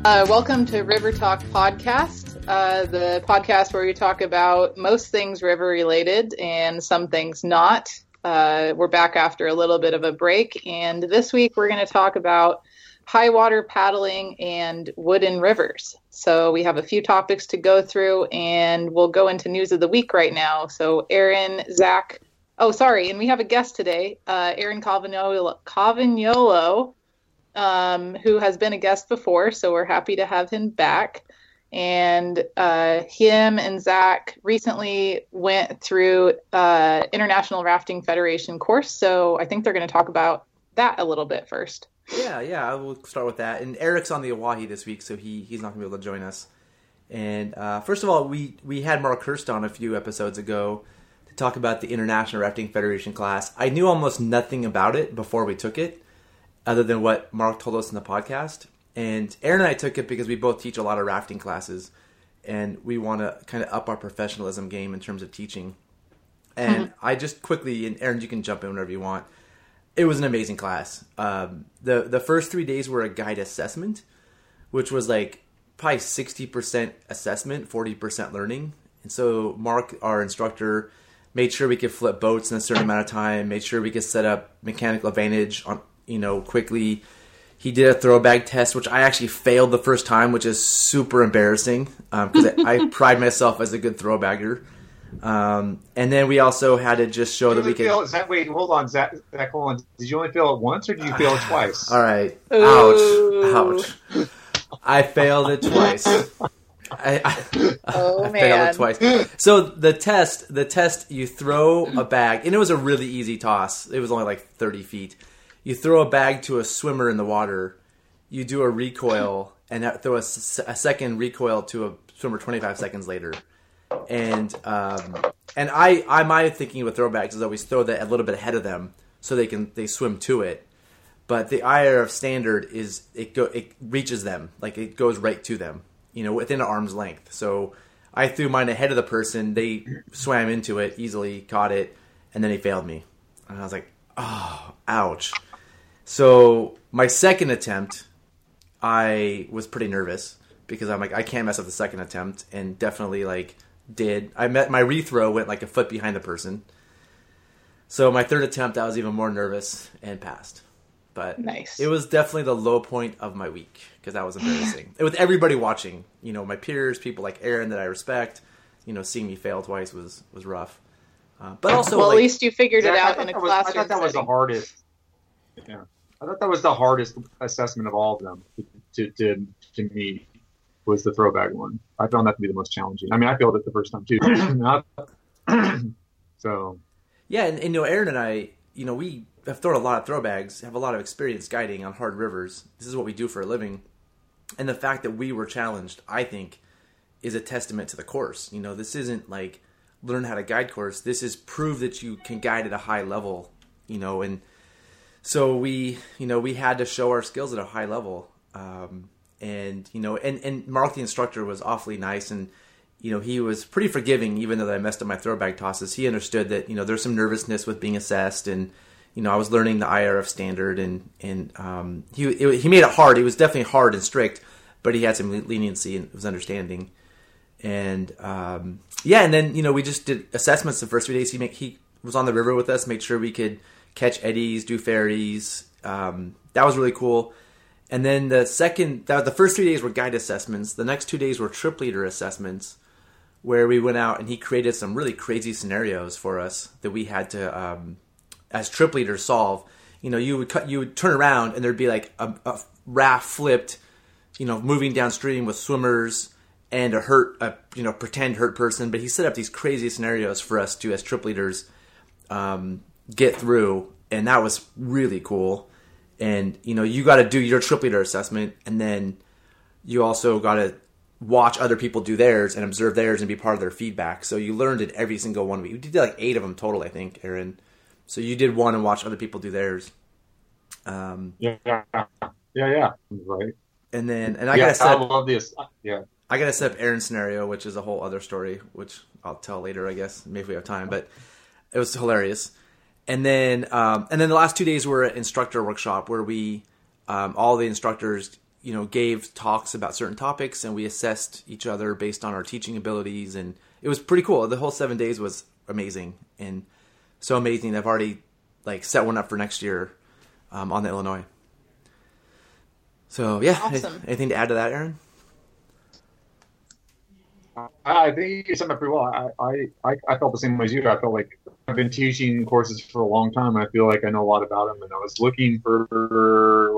Welcome to River Talk Podcast, the podcast where we talk about most things river related and some things not. We're back after a little bit of a break, and this week we're going to talk about high water paddling and wooden rivers. So we have a few topics to go through, and we'll go into news of the week right now. So Aaron, Zach, and we have a guest today, Aaron Calvignolo, who has been a guest before, so we're happy to have him back. And him and Zach recently went through International Rafting Federation course, so I think they're going to talk about that a little bit first. Yeah, I will start with that. And Eric's on the Oahe this week, so he's not going to be able to join us. And first of all, we had Mark Hurst on a few episodes ago to talk about the International Rafting Federation class. I knew almost nothing about it before we took it, other than what Mark told us in the podcast. And Aaron and I took it because we both teach a lot of rafting classes, and we want to kind of up our professionalism game in terms of teaching. And I just quickly, and Aaron, you can jump in whenever you want. It was an amazing class. The first 3 days were a guide assessment, which was like probably 60% assessment, 40% learning. And so Mark, our instructor, made sure we could flip boats in a certain amount of time, made sure we could set up mechanical advantage on, quickly. He did a throw bag test, which I actually failed the first time, which is super embarrassing because I pride myself as a good throw bagger. And then we also had to just show that we could. Wait, hold on, Zach. Hold on. Did you only fail it once, or did you fail it twice? All right. Ooh. Ouch. I failed it twice. I failed it twice. So the test, you throw a bag, and it was a really easy toss. It was only like 30 feet. You throw a bag to a swimmer in the water. You do a recoil, and throw a second recoil to a swimmer 25 seconds later. And my thinking with throwbacks is always throw that a little bit ahead of them so they swim to it. But the IRF standard is it reaches them, like it goes right to them, within an arm's length. So I threw mine ahead of the person. They swam into it easily, caught it, and then he failed me. And I was like, oh, ouch. So my second attempt, I was pretty nervous because I'm like, I can't mess up the second attempt, and definitely did. My rethrow went like a foot behind the person. So my third attempt, I was even more nervous and passed. But nice. It was definitely the low point of my week because that was embarrassing. With everybody watching, my peers, people like Aaron that I respect, seeing me fail twice was rough. But also, well, at least you figured it out in a classroom. I thought that was the hardest. Yeah, I thought that was the hardest assessment of all of them to me. Was the throwback one. I found that to be the most challenging. I mean, I failed it the first time too. So. Yeah, and Aaron and I, we have thrown a lot of throwbags, have a lot of experience guiding on hard rivers. This is what we do for a living. And the fact that we were challenged, I think, is a testament to the course. This isn't like learn how to guide course. This is prove that you can guide at a high level, and so we had to show our skills at a high level. And Mark, the instructor, was awfully nice, and he was pretty forgiving, even though I messed up my throwback tosses. He understood that there's some nervousness with being assessed, and I was learning the IRF standard, and he made it hard. He was definitely hard and strict, but he had some leniency and was understanding. And and then we just did assessments the first 3 days. He was on the river with us, made sure we could catch eddies, do ferries. That was really cool. And then the first 3 days were guide assessments. The next 2 days were trip leader assessments, where we went out and he created some really crazy scenarios for us that we had to, as trip leaders, solve. You would turn around and there'd be like a raft flipped, moving downstream with swimmers and a pretend hurt person. But he set up these crazy scenarios for us to, as trip leaders, get through, and that was really cool. And, you got to do your trip leader assessment, and then you also got to watch other people do theirs and observe theirs and be part of their feedback. So you learned in every single one of it. You did like 8 of them total, I think, Aaron. So you did one and watched other people do theirs. Yeah. Right. And then, I gotta set I love this. Yeah. I gotta set up Aaron's scenario, which is a whole other story, which I'll tell later, I guess, maybe if we have time. But it was hilarious. And then the last 2 days were an instructor workshop where we, all the instructors, gave talks about certain topics, and we assessed each other based on our teaching abilities, and it was pretty cool. The whole 7 days was amazing, and so amazing that I've already set one up for next year on the Illinois. So yeah, Awesome. Anything to add to that, Aaron? I think you summed up pretty well. I felt the same way as you. I felt like I've been teaching courses for a long time. I feel like I know a lot about them, and I was looking for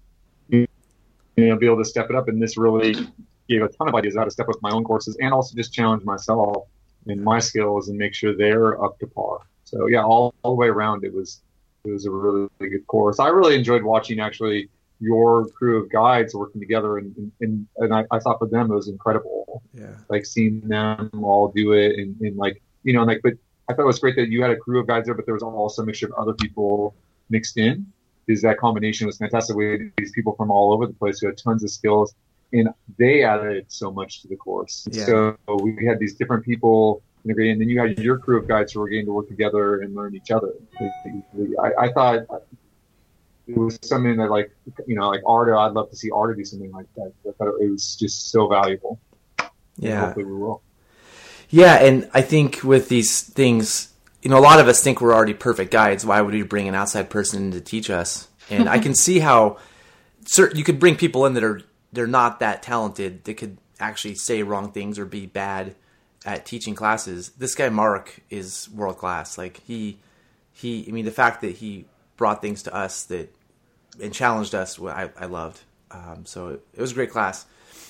be able to step it up. And this really gave a ton of ideas how to step up my own courses and also just challenge myself and my skills and make sure they're up to par. So yeah, all the way around, it was a really, really good course. I really enjoyed watching actually your crew of guides working together, and I thought for them it was incredible. Yeah, Seeing them all do it, and but I thought it was great that you had a crew of guides there, but there was also a mixture of other people mixed in. Because that combination was fantastic. We had these people from all over the place who had tons of skills, and they added so much to the course. Yeah. So we had these different people integrating, and then you had your crew of guides who were getting to work together and learn each other. I thought it was something that, like Arda, I'd love to see Arda do something like that. I thought it was just so valuable. Yeah. And hopefully we will. Yeah, and I think with these things, a lot of us think we're already perfect guides. Why would we bring an outside person in to teach us? And I can see how you could bring people in that they're not that talented. They could actually say wrong things or be bad at teaching classes. This guy Mark is world class. The fact that he brought things to us and challenged us, I loved. So it was a great class.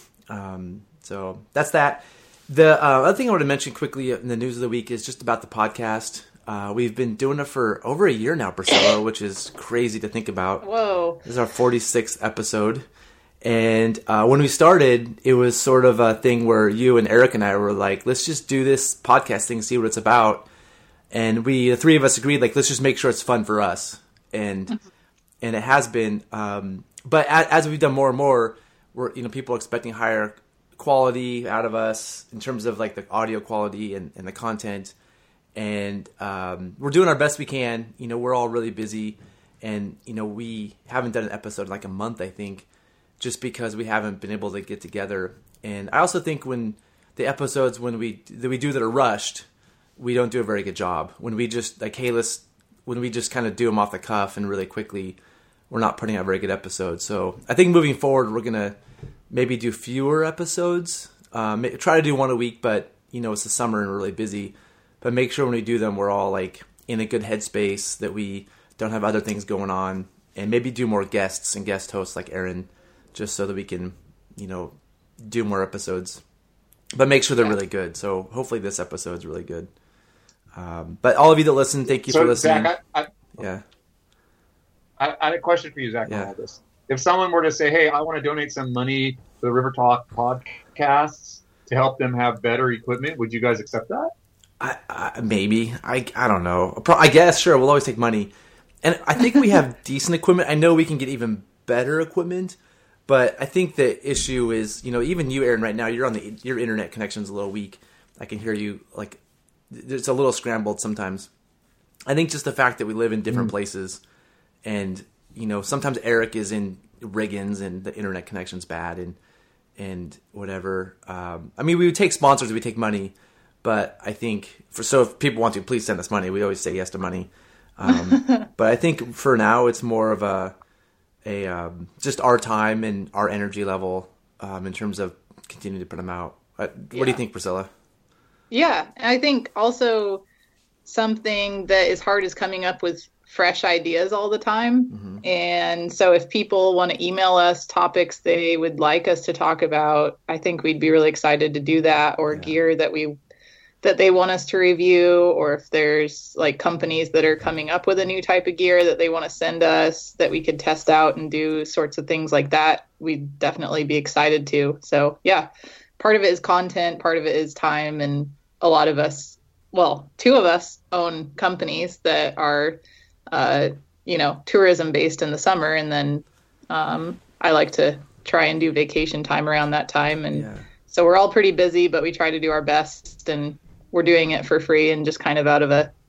So that's that. The other thing I want to mention quickly in the news of the week is just about the podcast. We've been doing it for over a year now, Priscilla, which is crazy to think about. Whoa. This is our 46th episode. And when we started, it was sort of a thing where you and Eric and I were like, let's just do this podcast thing, see what it's about. And the three of us agreed, let's just make sure it's fun for us. And it has been. But as we've done more and more, we're people are expecting higher quality out of us in terms of the audio quality and the content, and we're doing our best we can. We're all really busy, and we haven't done an episode in a month, I think, just because we haven't been able to get together. And I also think when the episodes when we do that are rushed, we don't do a very good job. When we just when we just kind of do them off the cuff and really quickly, we're not putting out very good episodes. So I think moving forward, we're gonna maybe do fewer episodes. Try to do one a week, but it's the summer and we're really busy. But make sure when we do them, we're all in a good headspace, that we don't have other things going on, and maybe do more guests and guest hosts like Aaron, just so that we can, do more episodes. But make sure they're really good. So hopefully this episode's really good. But all of you that listen, thank you for listening. Zach, I had a question for you, Zach, on all this. If someone were to say, hey, I want to donate some money to the River Talk podcasts to help them have better equipment, would you guys accept that? Maybe. I don't know. I guess, sure, we'll always take money. And I think we have decent equipment. I know we can get even better equipment, but I think the issue is, even you, Aaron, right now, your internet connection's a little weak. I can hear you, it's a little scrambled sometimes. I think just the fact that we live in different places, and sometimes Eric is in Riggins and the internet connection's bad and whatever. We would take sponsors, we take money, but I think if people want to, please send us money. We always say yes to money. But I think for now it's more of a just our time and our energy level in terms of continuing to put them out. What do you think, Priscilla? Yeah, I think also something that is hard is coming up with fresh ideas all the time. Mm-hmm. And so if people want to email us topics they would like us to talk about, I think we'd be really excited to do that, or gear that they want us to review, or if there's companies that are coming up with a new type of gear that they want to send us that we could test out and do sorts of things like that, we'd definitely be excited to. So yeah, part of it is content, part of it is time, and a lot of us, two of us own companies that are tourism based in the summer, and then I like to try and do vacation time around that time, and so we're all pretty busy, but we try to do our best, and we're doing it for free and just kind of out of a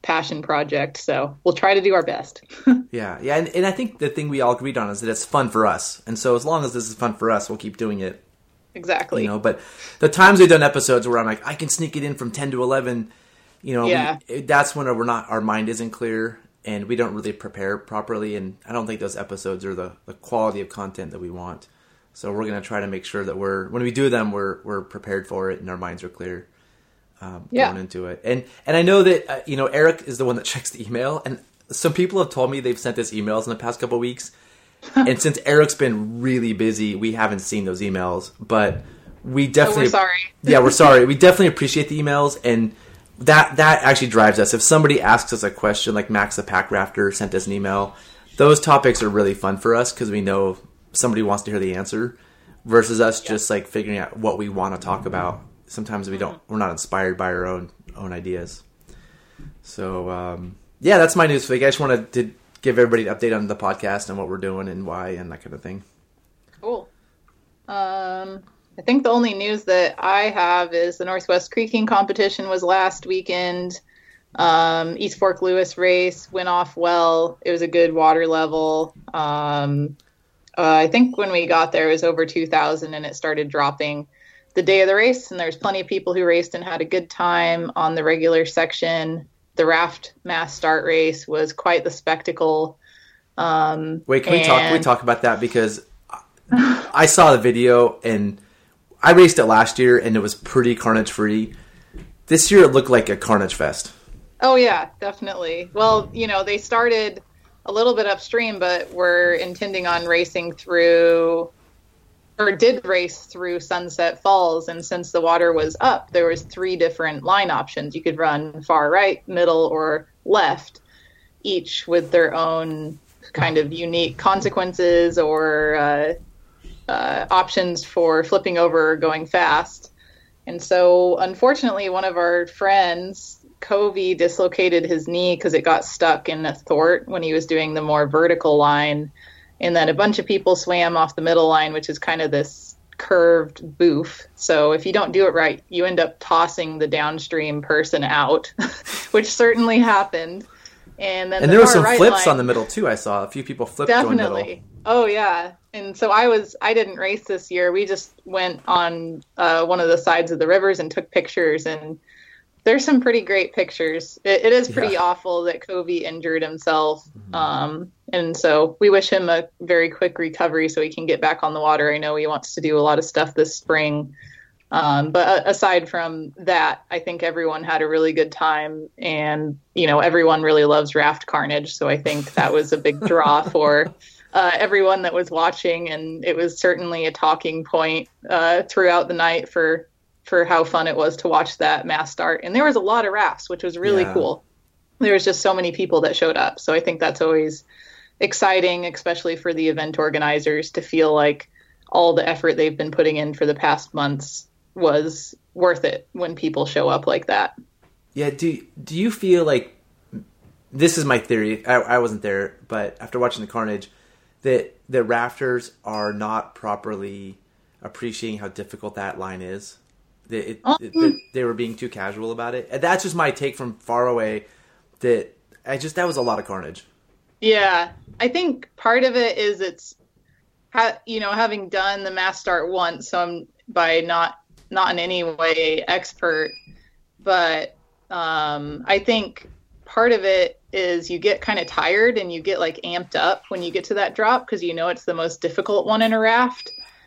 passion project. So we'll try to do our best. Yeah. And I think the thing we all agreed on is that it's fun for us. And so as long as this is fun for us, we'll keep doing it. Exactly. But the times we've done episodes where I'm like, I can sneak it in from 10 to 11, that's when our mind isn't clear and we don't really prepare properly. And I don't think those episodes are the quality of content that we want. So we're going to try to make sure that when we do them, we're prepared for it and our minds are clear going into it. And I know that, Eric is the one that checks the email. And some people have told me they've sent us emails in the past couple of weeks. And since Eric's been really busy, we haven't seen those emails. But we definitely... we're sorry. Yeah, we're sorry. We definitely appreciate the emails. And that actually drives us. If somebody asks us a question, like Max the Pack Rafter sent us an email, those topics are really fun for us because we know somebody wants to hear the answer versus us just like figuring out what we want to talk about. Sometimes we're not inspired by our own ideas. So, that's my news for the week. I just wanted to give everybody an update on the podcast and what we're doing and why and that kind of thing. Cool. I think the only news that I have is the Northwest Creeking competition was last weekend. East Fork Lewis race went off well. It was a good water level. I think when we got there, it was over 2,000 and it started dropping the day of the race. And there's plenty of people who raced and had a good time on the regular section. The raft mass start race was quite the spectacle. Wait, can we talk about that? Because I saw the video and I raced it last year and it was pretty carnage free. This year it looked like a carnage fest. Oh yeah, definitely. Well, they started a little bit upstream, but were intending on racing through, or did race through Sunset Falls. And since the water was up, there was 3 different line options. You could run far right, middle, or left, each with their own kind of unique consequences or options for flipping over or going fast. And so, unfortunately, one of our friends, Covey, dislocated his knee because it got stuck in a thwart when he was doing the more vertical line. And then a bunch of people swam off the middle line, which is kind of this curved boof. So if you don't do it right, you end up tossing the downstream person out, which certainly happened. And then there were some flips on the middle too. I saw a few people flip going middle. Oh yeah. And so I didn't race this year. We just went on one of the sides of the rivers and took pictures, and there's some pretty great pictures. It is pretty awful that Covey injured himself. And so we wish him a very quick recovery so he can get back on the water. I know he wants to do a lot of stuff this spring. But aside from that, I think everyone had a really good time, and, everyone really loves raft carnage. So I think that was a big draw for everyone that was watching. And it was certainly a talking point throughout the night for how fun it was to watch that mass start. And there was a lot of rafts, which was really cool. There was just so many people that showed up. So I think that's always exciting, especially for the event organizers, to feel like all the effort they've been putting in for the past months was worth it when people show up like that. Yeah. Do you feel like, this is my theory, I wasn't there, but after watching the carnage, that the rafters are not properly appreciating how difficult that line is? They were being too casual about it. And that's just my take from far away. That was a lot of carnage. Yeah, I think part of it is it's, having done the mass start once, so I'm by not in any way expert, but I think part of it is you get kind of tired and you get like amped up when you get to that drop because it's the most difficult one in a raft.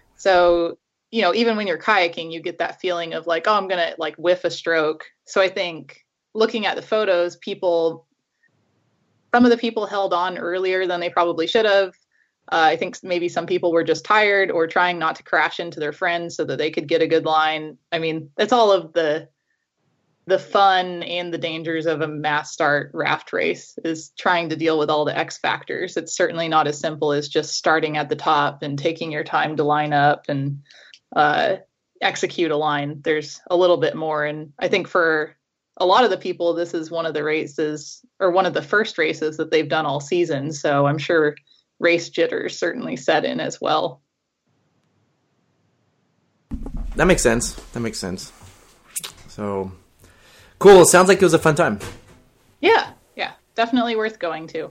So even when you're kayaking, you get that feeling of like, oh, I'm going to like whiff a stroke. So I think looking at the photos, some of the people held on earlier than they probably should have. I think maybe some people were just tired or trying not to crash into their friends so that they could get a good line. I mean, that's all of the fun and the dangers of a mass start raft race, is trying to deal with all the X factors. It's certainly not as simple as just starting at the top and taking your time to line up and execute a line. There's a little bit more. And I think for a lot of the people, this is one of the races, or one of the first races that they've done all season. So I'm sure race jitters certainly set in as well. That makes sense. So cool. It sounds like it was a fun time. Yeah, yeah, definitely worth going to.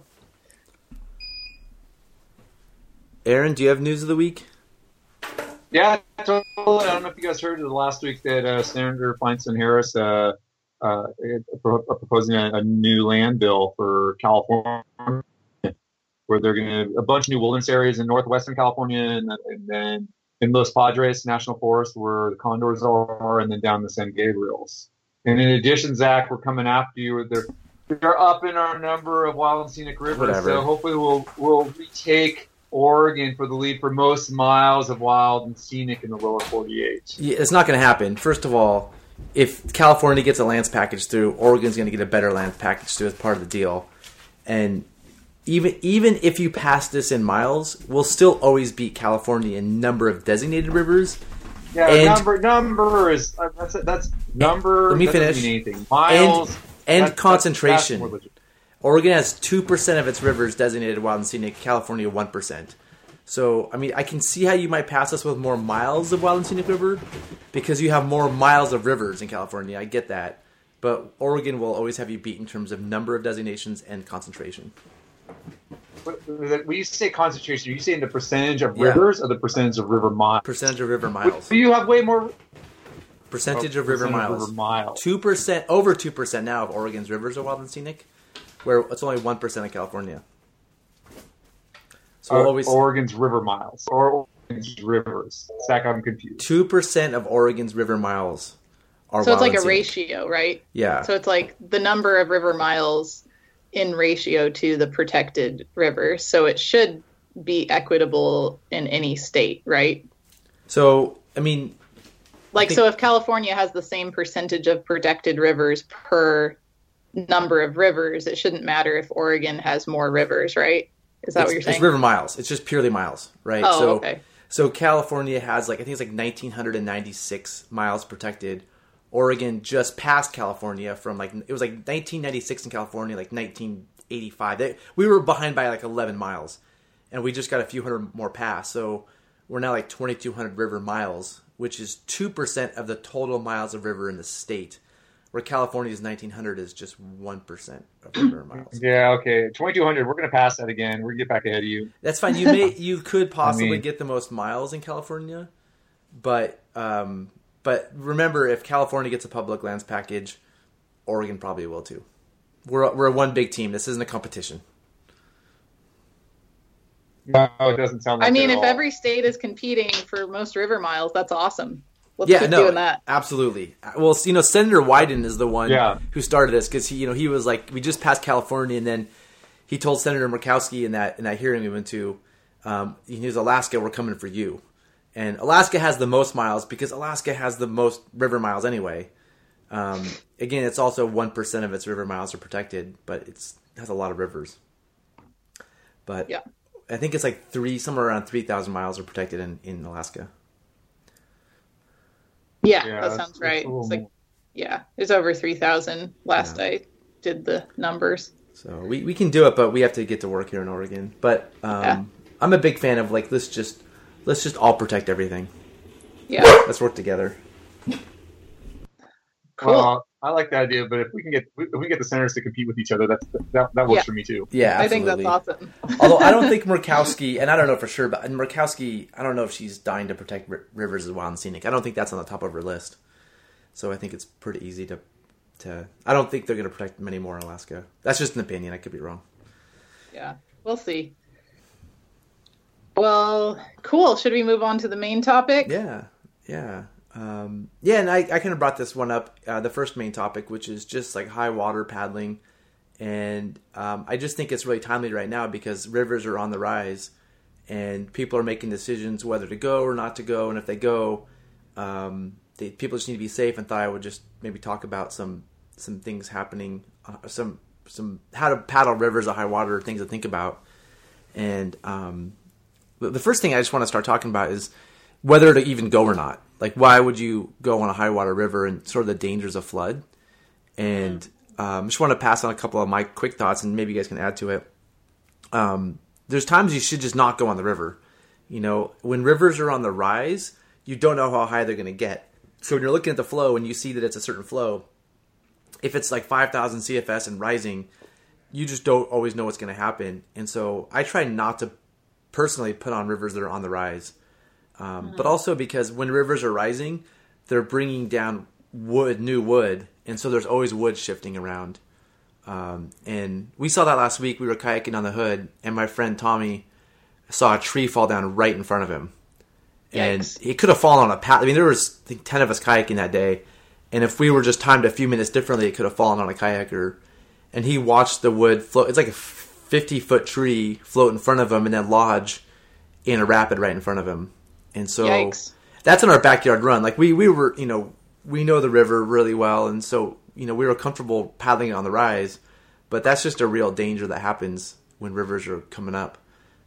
Aaron, do you have news of the week? Yeah, totally. I don't know if you guys heard of the last week that Senator Feinstein Harris proposing a new land bill for California, where they're going to a bunch of new wilderness areas in northwestern California, and then in Los Padres National Forest, where the condors are, and then down the San Gabriels. And in addition, Zach, we're coming after you. They're up in our number of wild and scenic rivers, Whatever. so hopefully we'll retake Oregon for the lead for most miles of wild and scenic in the lower 48. Yeah, it's not going to happen. First of all, if California gets a lands package through, Oregon's going to get a better lands package through as part of the deal. And even if you pass this in miles, we'll still always beat California in number of designated rivers. Yeah, and, number is that's number. Let me finish. Doesn't mean anything. Miles and concentration. That's more legit. Oregon has 2% of its rivers designated wild and scenic. California 1%. So, I mean, I can see how you might pass us with more miles of wild and scenic river because you have more miles of rivers in California. I get that. But Oregon will always have you beat in terms of number of designations and concentration. When you say concentration, are you saying the percentage of rivers or the percentage of river miles? Percentage of river miles. So you have way more. Percentage of river miles. River miles. 2%, over 2% now of Oregon's rivers are wild and scenic, where it's only 1% of California. So always Oregon's river miles or Oregon's rivers. Zach, I'm confused. 2% of Oregon's river miles are So it's wild like and a scenic. ratio, right? Yeah. So it's like the number of river miles in ratio to the protected river. So it should be equitable in any state, right? So, I mean... So if California has the same percentage of protected rivers per number of rivers, it shouldn't matter if Oregon has more rivers, right? Is that what you're saying? It's river miles. It's just purely miles, right? Oh, okay. So California has, I think it's 1,996 miles protected. Oregon just passed California from, it was 1996 in California, 1985. We were behind by 11 miles. And we just got a few hundred more past. So we're now 2,200 river miles, which is 2% of the total miles of river in the state. Where California's 1,900 is just 1% of river miles. Yeah, okay. 2,200. We're going to pass that again. We're going to get back ahead of you. That's fine. You could possibly get the most miles in California, but remember, if California gets a public lands package, Oregon probably will too. We're one big team. This isn't a competition. No, it doesn't sound like I mean, it at if all. every state is competing for most river miles, that's awesome. Let's keep doing that. Absolutely. Well, Senator Wyden is the one Yeah. who started this because he was we just passed California, and then he told Senator Murkowski in that hearing we went to, he was Alaska, we're coming for you. And Alaska has the most miles because Alaska has the most river miles anyway. Again, it's also 1% of its river miles are protected, but it has a lot of rivers. But Yeah. I think it's somewhere around 3,000 miles are protected in Alaska. Yeah, Yeah, that that's- sounds right. that's a little It's more. it's over 3,000 last I did the numbers. So we can do it, but we have to get to work here in Oregon. But I'm a big fan of let's just all protect everything. Yeah. Let's work together. Cool. I like the idea, but if we can get the senators to compete with each other, that works Yeah. for me too. Yeah, I think absolutely. that's awesome. Although I don't think Murkowski, and I don't know for sure, but Murkowski, I don't know if she's dying to protect rivers as wild and scenic. I don't think that's on the top of her list. So I think it's pretty easy to I don't think they're going to protect many more in Alaska. That's just an opinion. I could be wrong. Yeah, we'll see. Well, cool. Should we move on to the main topic? Yeah. And I kind of brought this one up, the first main topic, which is just high water paddling. And I just think it's really timely right now because rivers are on the rise and people are making decisions whether to go or not to go. And if they go, people just need to be safe, and thought I would just maybe talk about some things happening, some how to paddle rivers at high water, things to think about. And the first thing I just want to start talking about is whether to even go or not. Why would you go on a high water river and sort of the dangers of flood? And just want to pass on a couple of my quick thoughts, and maybe you guys can add to it. There's times you should just not go on the river. When rivers are on the rise, you don't know how high they're going to get. So when you're looking at the flow and you see that it's a certain flow, if it's like 5,000 CFS and rising, you just don't always know what's going to happen. And so I try not to personally put on rivers that are on the rise. But also because when rivers are rising, they're bringing down new wood. And so there's always wood shifting around. And we saw that last week. We were kayaking on the Hood, and my friend Tommy saw a tree fall down right in front of him. And Yikes. it could have fallen on a path. I mean, there was, I think, 10 of us kayaking that day. And if we were just timed a few minutes differently, it could have fallen on a kayaker. And he watched the wood float. It's like a 50-foot tree float in front of him and then lodge in a rapid right in front of him. And so Yikes. that's in our backyard run. Like we were, we know the river really well. And so, we were comfortable paddling on the rise. But that's just a real danger that happens when rivers are coming up.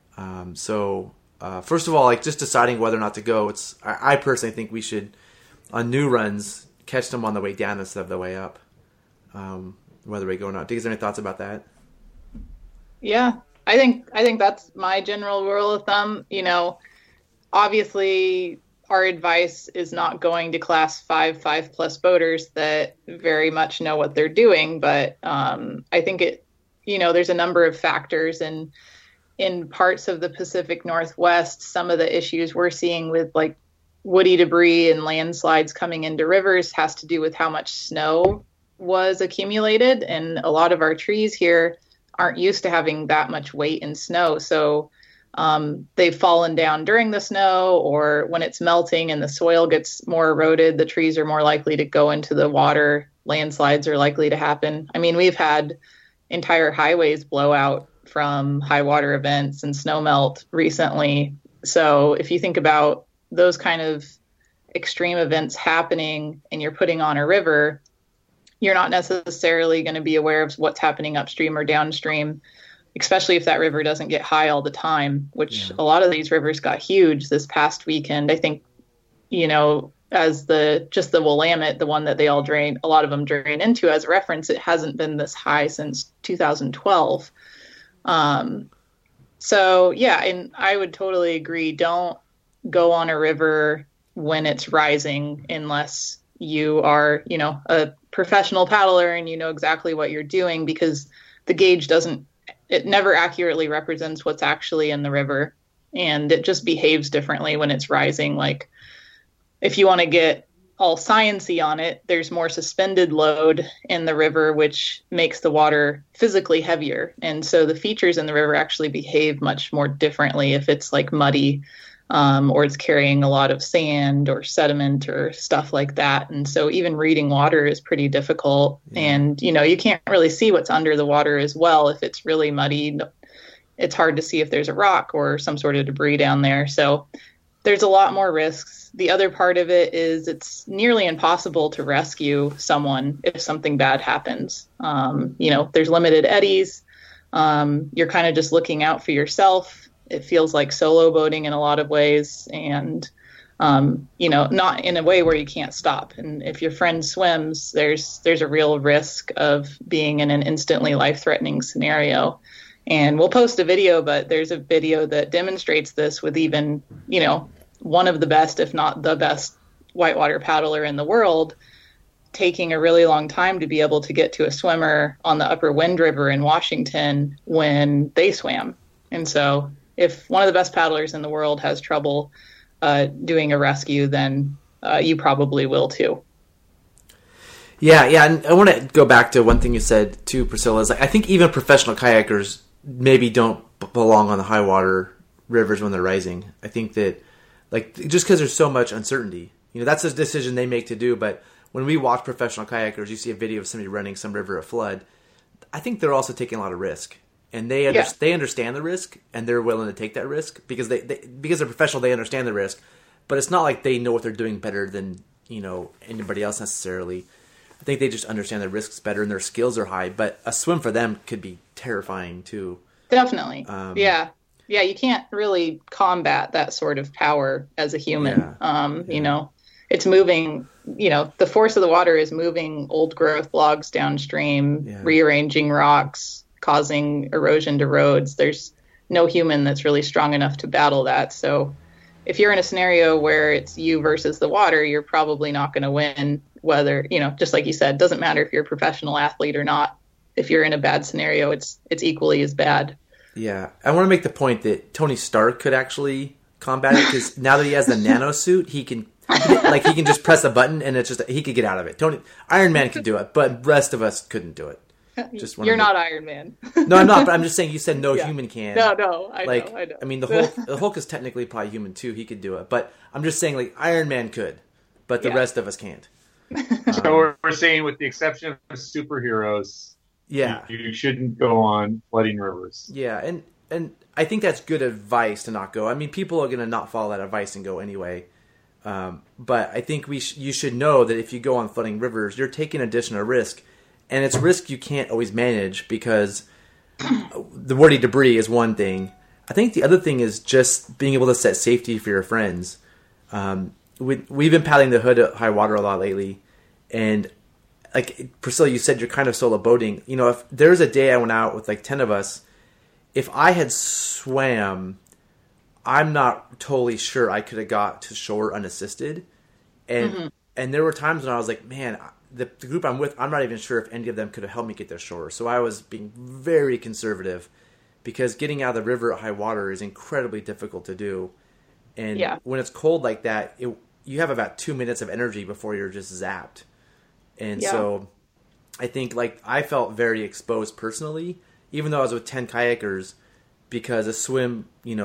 First of all, like just deciding whether or not to go, I personally think we should, on new runs, catch them on the way down instead of the way up, whether we go or not. Do you guys have any thoughts about that? Yeah, I think that's my general rule of thumb. Obviously our advice is not going to class 5+ boaters that very much know what they're doing. But I think there's a number of factors, and in parts of the Pacific Northwest, some of the issues we're seeing with like woody debris and landslides coming into rivers has to do with how much snow was accumulated. And a lot of our trees here aren't used to having that much weight in snow. So they've fallen down during the snow, or when it's melting and the soil gets more eroded, the trees are more likely to go into the water. Landslides are likely to happen. I mean, we've had entire highways blow out from high water events and snow melt recently. So if you think about those kind of extreme events happening and you're putting on a river, you're not necessarily going to be aware of what's happening upstream or downstream, especially if that river doesn't get high all the time, which a lot of these rivers got huge this past weekend. I think, as the Willamette, the one that they all drain, a lot of them drain into, as a reference, it hasn't been this high since 2012. So yeah, and I would totally agree. Don't go on a river when it's rising unless you are, a professional paddler and you know exactly what you're doing, because the gauge it never accurately represents what's actually in the river, and it just behaves differently when it's rising. Like if you want to get all science-y on it, there's more suspended load in the river, which makes the water physically heavier. And so the features in the river actually behave much more differently if it's like muddy, or it's carrying a lot of sand or sediment or stuff like that. And so even reading water is pretty difficult. Yeah. And, you can't really see what's under the water as well. If it's really muddy, it's hard to see if there's a rock or some sort of debris down there. So there's a lot more risks. The other part of it is it's nearly impossible to rescue someone if something bad happens. There's limited eddies. You're kind of just looking out for yourself. It feels like solo boating in a lot of ways, and, not in a way where you can't stop. And if your friend swims, there's a real risk of being in an instantly life-threatening scenario. And we'll post a video, but there's a video that demonstrates this with even, one of the best, if not the best, whitewater paddler in the world, taking a really long time to be able to get to a swimmer on the Upper Wind River in Washington when they swam. And so if one of the best paddlers in the world has trouble doing a rescue, then you probably will too. Yeah. And I want to go back to one thing you said too, Priscilla. Is I think even professional kayakers maybe don't belong on the high water rivers when they're rising. I think that just because there's so much uncertainty, that's a decision they make to do. But when we watch professional kayakers, you see a video of somebody running some river at flood. I think they're also taking a lot of risk. And they understand the risk, and they're willing to take that risk because because they're professional. They understand the risk, but it's not like they know what they're doing better than anybody else necessarily. I think they just understand the risks better, and their skills are high. But a swim for them could be terrifying too. Definitely, yeah. You can't really combat that sort of power as a human. Yeah. It's moving. The force of the water is moving old growth logs downstream, rearranging rocks, causing erosion to roads. There's no human that's really strong enough to battle that. So if you're in a scenario where it's you versus the water, you're probably not going to win. whether, just like you said, doesn't matter if you're a professional athlete or not. If you're in a bad scenario, it's equally as bad. Yeah. I want to make the point that Tony Stark could actually combat it, because now that he has the nano suit, he can just press a button and it's just, he could get out of it. Iron Man could do it, but the rest of us couldn't do it. You're not Iron Man. No, I'm not, but I'm just saying, you said no human can. No, I know. I mean, the Hulk is technically probably human too. He could do it. But I'm just saying, like, Iron Man could, but the rest of us can't. So we're saying, with the exception of superheroes, you shouldn't go on flooding rivers. Yeah, and I think that's good advice to not go. I mean, people are going to not follow that advice and go anyway. But I think you should know that if you go on flooding rivers, you're taking additional risk. And it's risk you can't always manage, because the woody debris is one thing. I think the other thing is just being able to set safety for your friends. We've been paddling the hood at high water a lot lately. And like Priscilla, you said you're kind of solo boating. If there's a day I went out with like 10 of us, if I had swam, I'm not totally sure I could have got to shore unassisted. And there were times when I was like, man, the group I'm with, I'm not even sure if any of them could have helped me get to shore. So I was being very conservative, because getting out of the river at high water is incredibly difficult to do. And when it's cold like that, you have about 2 minutes of energy before you're just zapped. And so I think, like, I felt very exposed personally, even though I was with 10 kayakers, because a swim,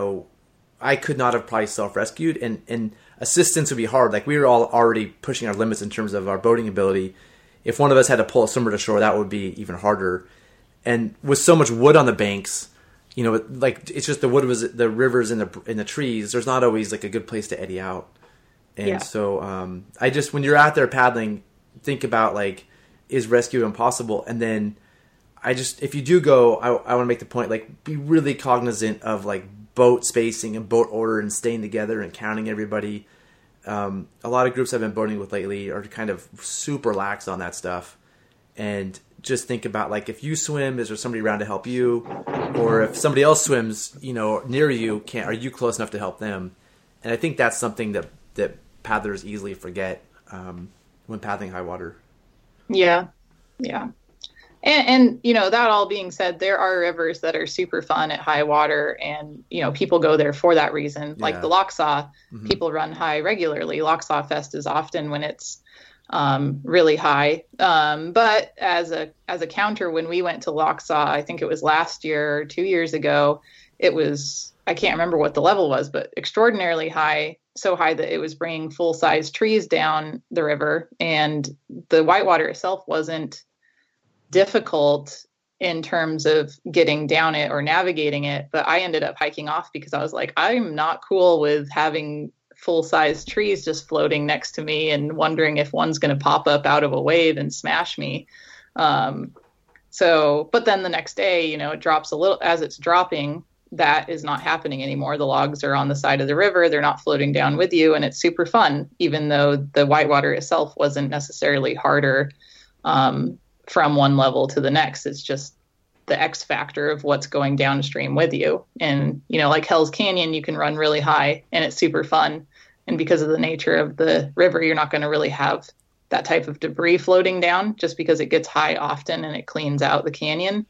I could not have probably self-rescued, and assistance would be hard. Like, we were all already pushing our limits in terms of our boating ability. If one of us had to pull a swimmer to shore, that would be even harder. And with so much wood on the banks, like, it's just the rivers and the trees. There's not always like a good place to eddy out. And so I just, when you're out there paddling, think about, like, is rescue impossible? And then if you do go, I want to make the point, like, be really cognizant of, like, boat spacing and boat order and staying together and counting everybody. A lot of groups I've been boating with lately are kind of super lax on that stuff. And just think about, like, if you swim, is there somebody around to help you? Or if somebody else swims, near you, are you close enough to help them? And I think that's something that paddlers easily forget when paddling high water. Yeah. And that all being said, there are rivers that are super fun at high water, and, people go there for that reason. Like the Lochsa, people run high regularly. Lochsa Fest is often when it's really high. But as a counter, when we went to Lochsa, I think it was last year or 2 years ago, it was, I can't remember what the level was, but extraordinarily high, so high that it was bringing full-size trees down the river. And the whitewater itself wasn't difficult in terms of getting down it or navigating it, but I ended up hiking off because I was like, I'm not cool with having full-size trees just floating next to me and wondering if one's going to pop up out of a wave and smash me. But then the next day, it drops a little. As it's dropping, that is not happening anymore. The logs are on the side of the river. They're not floating down with you, and it's super fun, even though the whitewater itself wasn't necessarily harder from one level to the next. It's just the X factor of what's going downstream with you. And, like Hell's Canyon, you can run really high and it's super fun. And because of the nature of the river, you're not going to really have that type of debris floating down, just because it gets high often and it cleans out the canyon.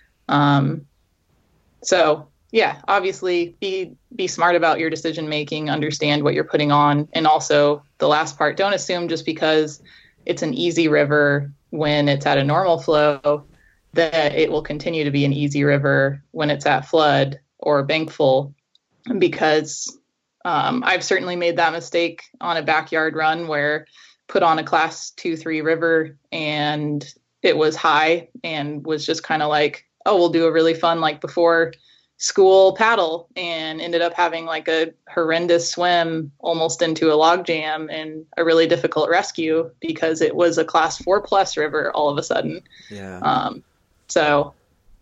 So yeah, obviously be smart about your decision making, understand what you're putting on. And also the last part, don't assume just because it's an easy river when it's at a normal flow that it will continue to be an easy river when it's at flood or bank full, because I've certainly made that mistake on a backyard run where put on a class 2-3 river and it was high and was just kind of like, oh, we'll do a really fun, like, before school paddle, and ended up having like a horrendous swim almost into a log jam and a really difficult rescue because it was a class 4+ river all of a sudden. So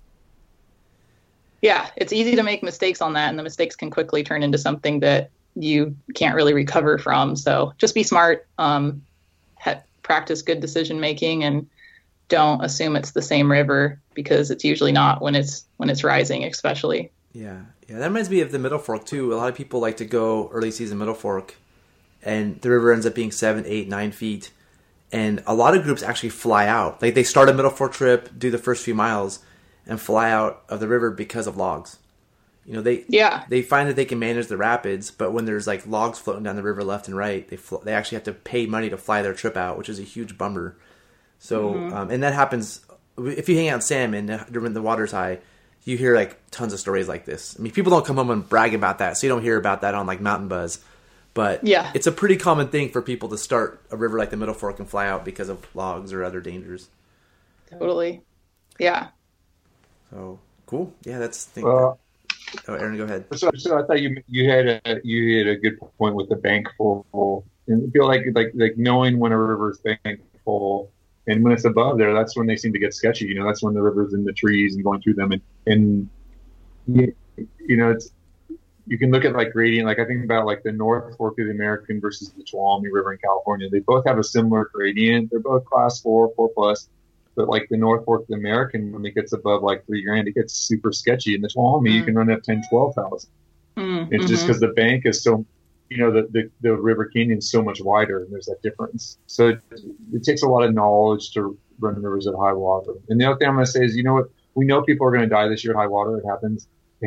yeah, it's easy to make mistakes on that, and the mistakes can quickly turn into something that you can't really recover from. So just be smart, practice good decision making, and don't assume it's the same river, because it's usually not when it's rising, especially. Yeah. That reminds me of the Middle Fork too. A lot of people like to go early season Middle Fork, and the river ends up being 7, 8, 9 feet. And a lot of groups actually fly out. Like they start a Middle Fork trip, do the first few miles, and fly out of the river because of logs. You know, they find that they can manage the rapids, but when there's like logs floating down the river left and right, they actually have to pay money to fly their trip out, which is a huge bummer. So, and that happens if you hang out in salmon when the water's high. You hear like tons of stories like this. I mean, people don't come home and brag about that, so you don't hear about that on like Mountain Buzz. But it's a pretty common thing for people to start a river like the Middle Fork and fly out because of logs or other dangers. Totally. Yeah. So cool. Yeah, that's. Oh, Aaron, go ahead. So I thought you had a good point with the bank full, and I feel like knowing when a river is bank full and when it's above there, that's when they seem to get sketchy. You know, that's when the river's in the trees and going through them, and you know, it's you can look at like gradient. Like I think about like the North Fork of the American versus the Tuolumne River in California. They both have a similar gradient. They're both class 4 plus. But like the North Fork of the American, when it gets above like $3,000, it gets super sketchy. In the Tuolumne, you can run up 10,000-12,000. It's just because the bank is so, you know, the River Canyon is so much wider, and there's that difference. So it takes a lot of knowledge to run rivers at high water. And the other thing I'm going to say is, you know what? We know people are going to die this year at high water. It happens.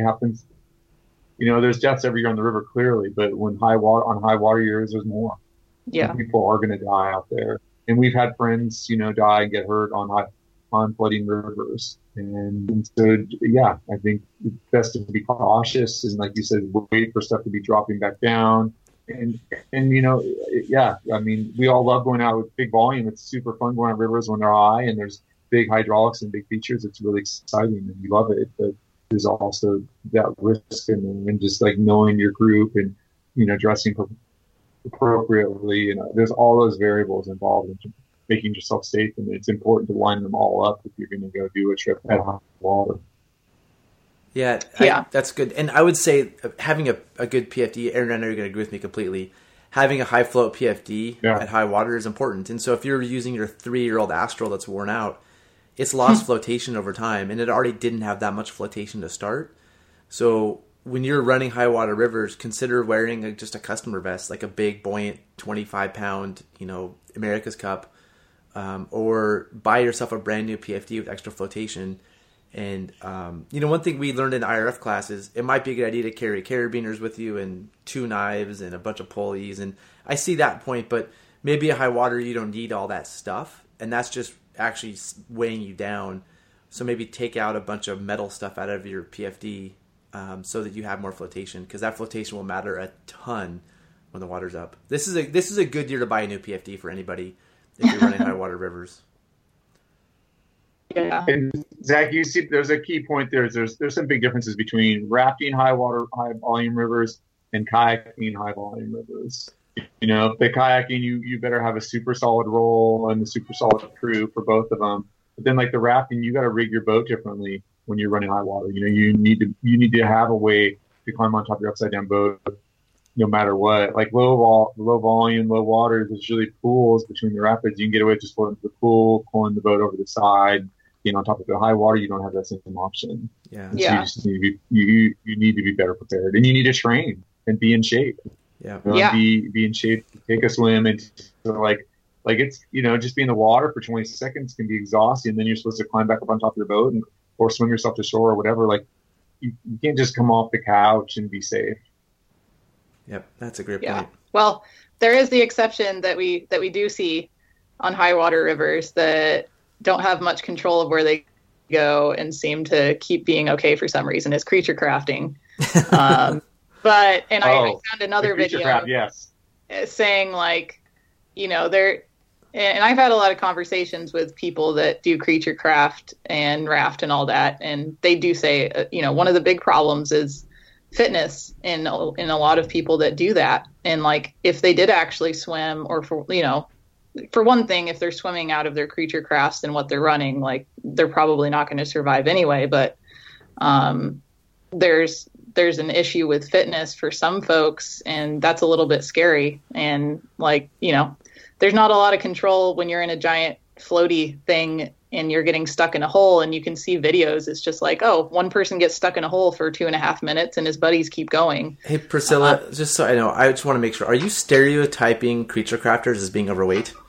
You know, there's deaths every year on the river, clearly, but when high water years, there's more. Yeah, people are going to die out there. And we've had friends, you know, die and get hurt on flooding rivers. And so, yeah, I think it's best to be cautious and, like you said, wait for stuff to be dropping back down. And you know, yeah, I mean, we all love going out with big volume. It's super fun going on rivers when they're high and there's big hydraulics and big features. It's really exciting and we love it. But there's also that risk and just like knowing your group and, you know, dressing appropriately. You know, there's all those variables involved in making yourself safe, and it's important to line them all up if you're going to go do a trip at high water. Yeah, that's good. And I would say having a good PFD, Aaron, I know you're going to agree with me completely. Having a high float PFD at high water is important. And so if you're using your 3-year-old Astral that's worn out, it's lost flotation over time, and it already didn't have that much flotation to start. So when you're running high water rivers, consider wearing just a customer vest, like a big, buoyant 25-pound, you know, America's Cup, or buy yourself a brand new PFD with extra flotation. And, you know, one thing we learned in IRF classes, it might be a good idea to carry carabiners with you and 2 knives and a bunch of pulleys. And I see that point, but maybe at high water, you don't need all that stuff. And that's just actually weighing you down. So maybe take out a bunch of metal stuff out of your PFD, so that you have more flotation, because that flotation will matter a ton when the water's up. This is a good year to buy a new PFD for anybody if you're running high water rivers. Yeah. And Zach, you see, there's a key point there. There's some big differences between rafting high volume rivers and kayaking high volume rivers. You know, the kayaking, you better have a super solid roll and a super solid crew for both of them. But then, like the rafting, you got to rig your boat differently when you're running high water. You know, you need to have a way to climb on top of your upside down boat, no matter what. Like low volume, low water, there's usually pools between the rapids. You can get away with just floating to the pool, pulling the boat over the side. You know, on top of the high water, you don't have that same option. Yeah. So you just need to be, you need to be better prepared, and you need to train and be in shape. Yeah. You know, be in shape, take a swim, and so like it's, you know, just being in the water for 20 seconds can be exhausting, and then you're supposed to climb back up on top of your boat or swim yourself to shore or whatever. Like you can't just come off the couch and be safe. Yep, that's a great point. Well, there is the exception that we do see on high water rivers that don't have much control of where they go and seem to keep being okay for some reason, is creature crafting. I found another video saying, like, you know, and I've had a lot of conversations with people that do creature craft and raft and all that, and they do say, you know, one of the big problems is fitness in a lot of people that do that. And like, if they did actually swim, or for one thing, if they're swimming out of their creature crafts and what they're running, like, they're probably not going to survive anyway. But there's an issue with fitness for some folks, and that's a little bit scary. And like, you know, there's not a lot of control when you're in a giant floaty thing and you're getting stuck in a hole, and you can see videos. It's just like, oh, one person gets stuck in a hole for 2.5 minutes and his buddies keep going. Hey, Priscilla, just so I know, I just want to make sure, are you stereotyping creature crafters as being overweight?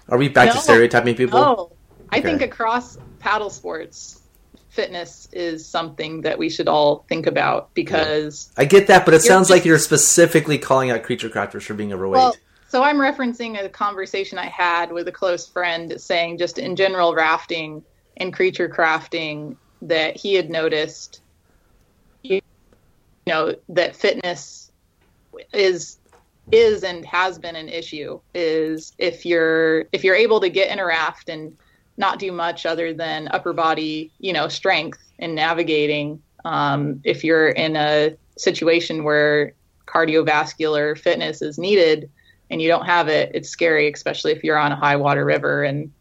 Are we back to No. stereotyping people? Oh, I Okay. think across paddle sports, fitness is something that we should all think about because, I get that, but it You're sounds like just- you're specifically calling out creature crafters for being overweight. well, so I'm referencing a conversation I had with a close friend saying just in general rafting and creature crafting that he had noticed, you know, that fitness is and has been an issue is if you're able to get in a raft and not do much other than upper body, strength and navigating. If you're in a situation where cardiovascular fitness is needed and you don't have it, it's scary, especially if you're on a high water river. And,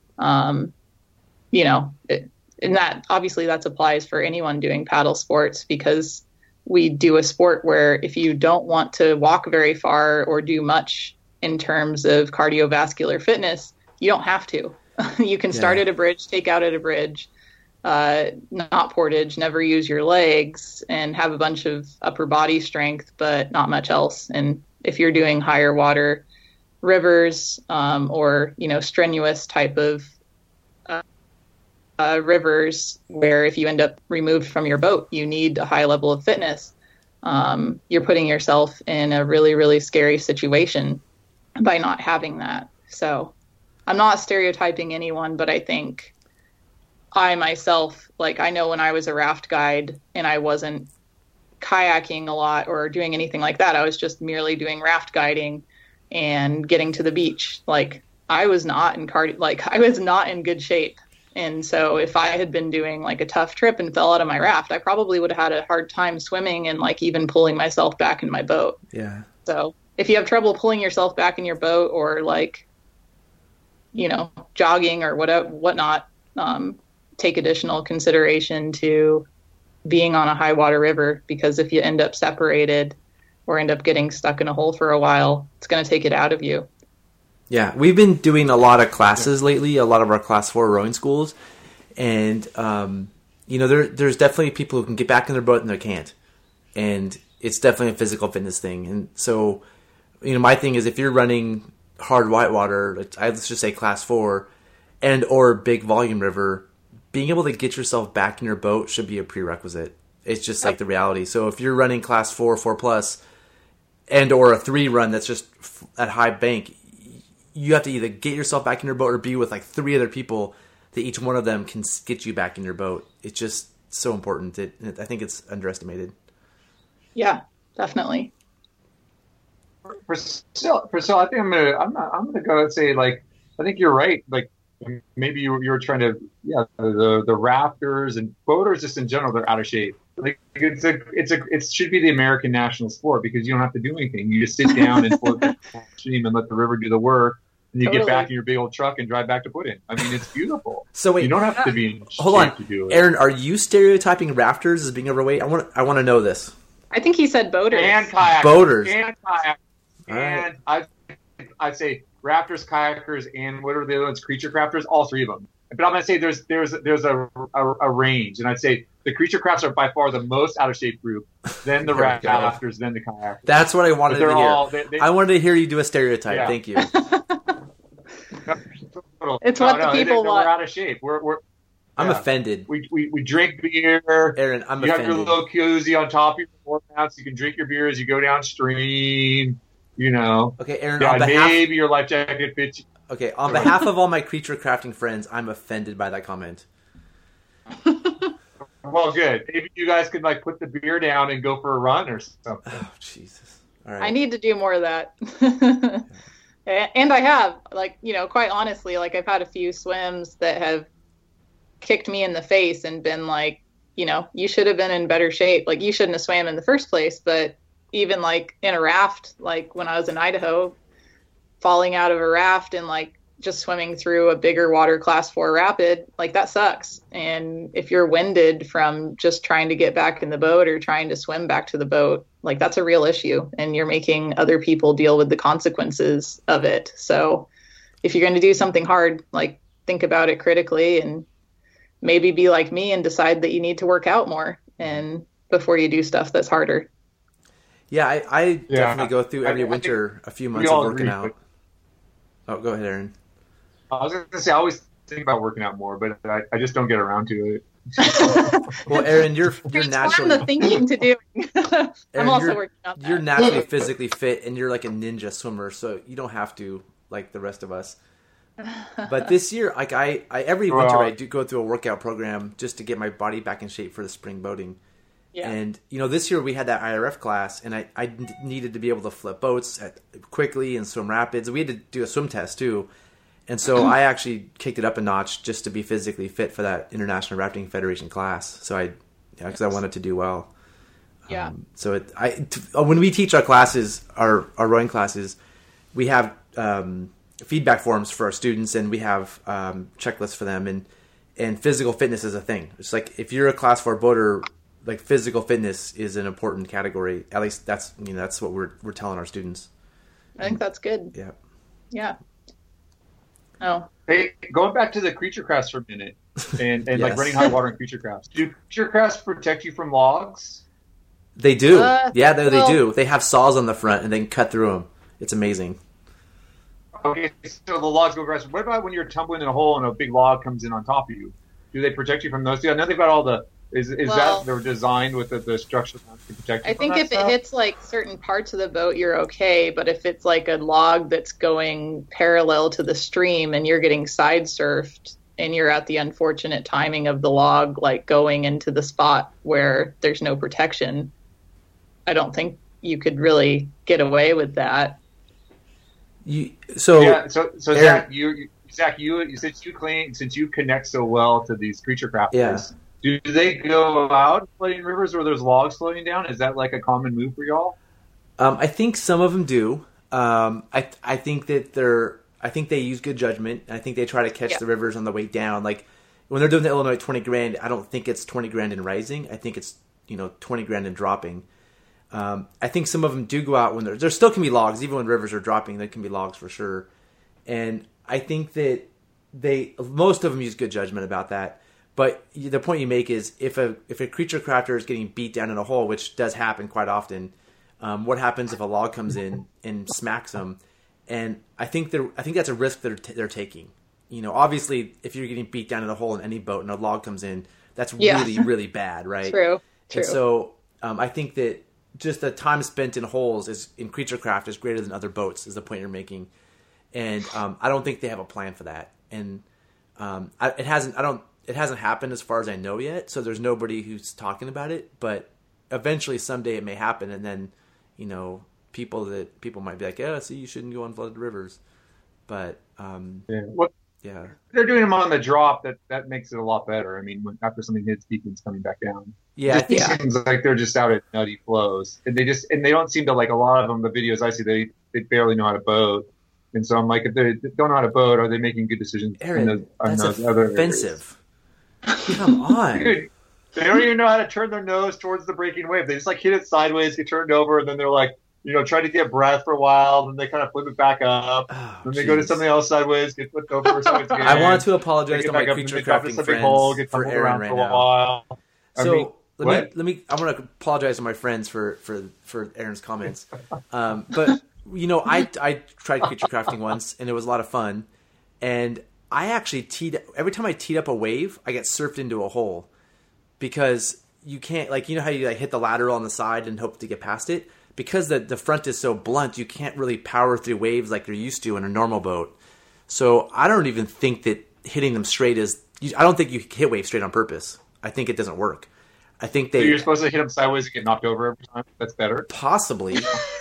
and that obviously that applies for anyone doing paddle sports because we do a sport where if you don't want to walk very far or do much in terms of cardiovascular fitness, you don't have to. You can start at a bridge, take out at a bridge, not portage, never use your legs, and have a bunch of upper body strength, but not much else. And if you're doing higher water rivers or, strenuous type of rivers where if you end up removed from your boat, you need a high level of fitness, you're putting yourself in a really, really scary situation by not having that. So I'm not stereotyping anyone, but I think I myself, I know when I was a raft guide and I wasn't kayaking a lot or doing anything like that, I was just merely doing raft guiding and getting to the beach. I was not in I was not in good shape. And so if I had been doing a tough trip and fell out of my raft, I probably would have had a hard time swimming and even pulling myself back in my boat. Yeah. So if you have trouble pulling yourself back in your boat or jogging or whatnot, take additional consideration to being on a high water river, because if you end up separated or end up getting stuck in a hole for a while, it's going to take it out of you. Yeah, we've been doing a lot of classes lately, a lot of our class 4 rowing schools, and there's definitely people who can get back in their boat and they can't, and it's definitely a physical fitness thing. And so, my thing is if you're running hard whitewater, let's just say class 4, and or big volume river, being able to get yourself back in your boat should be a prerequisite. It's just the reality. So if you're running class 4, 4+, and or a 3 run that's just at high bank, you have to either get yourself back in your boat or be with 3 other people that each one of them can get you back in your boat. It's just so important. I think it's underestimated. Yeah, definitely. Priscilla, I think I'm gonna go and say I think you're right. Maybe you were trying to the rafters and boaters just in general, they're out of shape. It should be the American national sport because you don't have to do anything. You just sit down and float the stream and let the river do the work. And you get back in your big old truck and drive back to Puddin. I mean, it's beautiful. So wait, you don't have to be in hold shape on, to do it. Aaron, are you stereotyping rafters as being overweight? I want to know this. I think he said boaters. And kayakers. Boaters. And kayakers. All And I'd say rafters, kayakers, and what are the other ones? Creature crafters, all 3 of them. But I'm going to say there's a range, and I'd say the creature crafts are by far the most out of shape group, then the There we go. rafters, then the kayakers. That's what I wanted to hear. I wanted to hear you do a stereotype. Yeah. Thank you. It's what the people want. We're out of shape. I'm offended. We drink beer. Aaron, I'm you offended. have your little koozie on top of your board mats. You can drink your beer as you go downstream. Okay, Aaron, Yeah, on behalf... maybe your life jacket fits you. Okay, on behalf of all my creature crafting friends, I'm offended by that comment. Well, good. Maybe you guys could put the beer down and go for a run or something. Oh, Jesus. All right. I need to do more of that. And I have, quite honestly, I've had a few swims that have kicked me in the face and been you should have been in better shape. You shouldn't have swam in the first place. But even in a raft, when I was in Idaho, falling out of a raft and just swimming through a bigger water class 4 rapid, that sucks. And if you're winded from just trying to get back in the boat or trying to swim back to the boat, that's a real issue, and you're making other people deal with the consequences of it. So if you're going to do something hard, think about it critically and maybe be like me and decide that you need to work out more and before you do stuff that's harder. Yeah, I definitely go through every winter a few months of working agree, out. Oh, go ahead, Aaron. I was going to say I always think about working out more, but I just don't get around to it. Well, Aaron, you're naturally the thinking to do. I'm Aaron, also working on that. You're naturally physically fit, and you're like a ninja swimmer, so you don't have to like the rest of us. But this year, like I every winter I do go through a workout program just to get my body back in shape for the spring boating. Yeah. And this year we had that IRF class, and I needed to be able to flip boats quickly and swim rapids. We had to do a swim test too. And so I actually kicked it up a notch just to be physically fit for that International Rafting Federation class. So because I wanted to do well. Yeah. When we teach our classes, our rowing classes, we have feedback forms for our students, and we have checklists for them. And physical fitness is a thing. It's like if you're a class 4 boater, like physical fitness is an important category. At least that's what we're telling our students. I think that's good. Yeah. Yeah. Oh. Hey, going back to the creature crafts for a minute, and Yes. like running high water and creature crafts. Do creature crafts protect you from logs? They do. They well- do. They have saws on the front, and they can cut through them. It's amazing. Okay, so the logs go across. What about when you're tumbling in a hole and a big log comes in on top of you? Do they protect you from those two? I know they've got all the. Is Well- that they're designed with the structure to protect you I from think that if stuff? it hits like certain parts of the boat, you're okay. But if it's like a log that's going parallel to the stream and you're getting side surfed and you're at the unfortunate timing of the log like going into the spot where there's no protection, I don't think you could really get away with that. So Aaron, Zach, since you connect so well to these creature crafters, Yeah. do they go out floating rivers where there's logs floating down? Is that like a common move for y'all? I think some of them do. I think they use good judgment. I think they try to catch the rivers on the way down. Like when they're doing the Illinois 20 grand, I don't think it's 20 grand in rising. I think it's 20 grand in dropping. I think some of them do go out when there still can be logs, even when rivers are dropping. There can be logs for sure, and I think that most of them use good judgment about that. But the point you make is if a creature crafter is getting beat down in a hole, which does happen quite often, what happens if a log comes in and smacks them? And I think that's a risk that they're taking. Obviously, if you're getting beat down in a hole in any boat and a log comes in, that's really really bad, right? True. And so I think that just the time spent in holes in creature craft is greater than other boats. Is the point you're making? And I don't think they have a plan for that. And it hasn't happened as far as I know yet. So there's nobody who's talking about it. But eventually, someday it may happen, and then people might be like, "Oh, see, you shouldn't go on flooded rivers." But Yeah. They're doing them on the drop. That makes it a lot better. I mean, after something hits, beacons coming back down. Yeah, I think It seems like they're just out at nutty flows, and they don't seem to, like, a lot of them. The videos I see, they barely know how to boat, and so I'm like, if they don't know how to boat, are they making good decisions? Aaron, on that's those other areas? offensive. Come on. Dude, they don't even know how to turn their nose towards the breaking wave. They just like hit it sideways, get turned over, and then they're like, try to get breath for a while, then they kind of flip it back up. Oh, then they go to jeez. something else sideways, get flipped over sideways again. I wanted to apologize They to get my back up and creature they drop crafting to something friends hole, get for tumbled Aaron around right for a now. while. So I'm gonna apologize to my friends for Aaron's comments. But I tried creature crafting once, and it was a lot of fun. And I actually every time I teed up a wave, I get surfed into a hole because you can't, like, how you hit the lateral on the side and hope to get past it. Because the front is so blunt, you can't really power through waves like you're used to in a normal boat. So I don't even think that hitting them straight I don't think you hit waves straight on purpose. I think it doesn't work. I think So you're supposed to hit them sideways and get knocked over every time? That's better? possibly.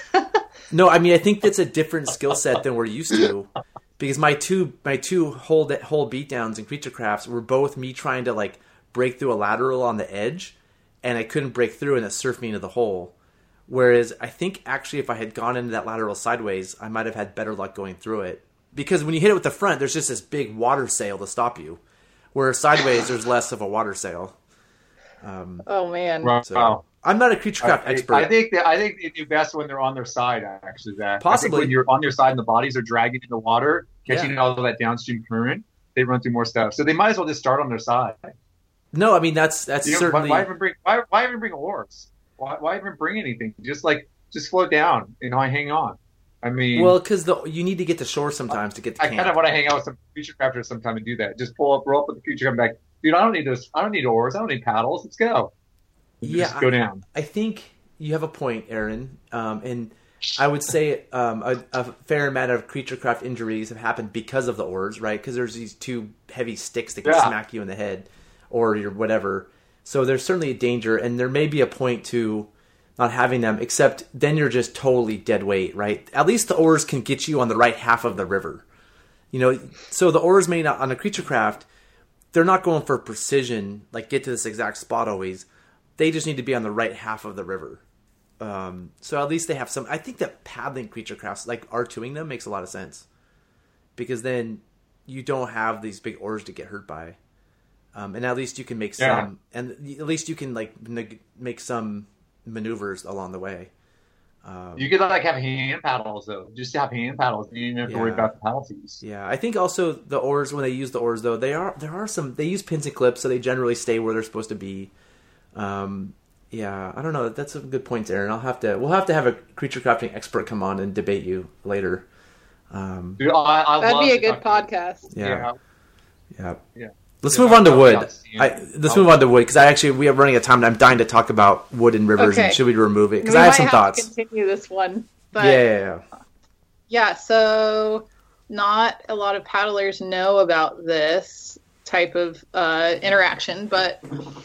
No, I mean, I think that's a different skill set than we're used to. Because my two hole beatdowns in creature crafts were both me trying to, like, break through a lateral on the edge, and I couldn't break through, and it surfed me into the hole. Whereas I think actually if I had gone into that lateral sideways, I might have had better luck going through it. Because when you hit it with the front, there's just this big water sail to stop you. Where sideways, there's less of a water sail. Oh man. Wow. So, I'm not a creature craft expert. I think they do best when they're on their side, actually, Zach. Possibly. I think when you're on your side and the bodies are dragging in the water, catching all of that downstream current, they run through more stuff. So they might as well just start on their side. No, I mean, that's certainly... Why even bring oars? Why even bring anything? Just float down and hang on. I mean, Well, because you need to get to shore sometimes to get to I camp. kind of want to hang out with some future crafters sometime and do that. Just roll up with the future, come back. Dude, I don't need this. I don't need oars. I don't need paddles. Let's go. Just go down. I think you have a point, Aaron. And I would say a fair amount of creature-craft injuries have happened because of the oars, right? Because there's these two heavy sticks that can smack you in the head or your whatever. So there's certainly a danger, and there may be a point to not having them, except then you're just totally dead weight, right? At least the oars can get you on the right half of the river. So the oars may not, on a creature craft, they're not going for precision, like get to this exact spot always. They just need to be on the right half of the river. So at least they have some. I think that paddling creature crafts, like R2ing them, makes a lot of sense. Because then you don't have these big oars to get hurt by. And at least you can make some, and at least you can make some maneuvers along the way. You could have hand paddles though. Just have hand paddles. You don't have to worry about the penalties. Yeah, I think also the oars, when they use the oars though, there are some. They use pins and clips, so they generally stay where they're supposed to be. Yeah, I don't know. That's some good points, Aaron. We'll have to have a creature crafting expert come on and debate you later. Dude, that'd be a good podcast. Yeah. Let's Yeah, move on to wood. Let's move on to wood because we are running out of time. And I'm dying to talk about wood and rivers. Okay. And should we remove it? Because We I have might some thoughts. To continue this one, but Yeah. So not a lot of paddlers know about this type of interaction, but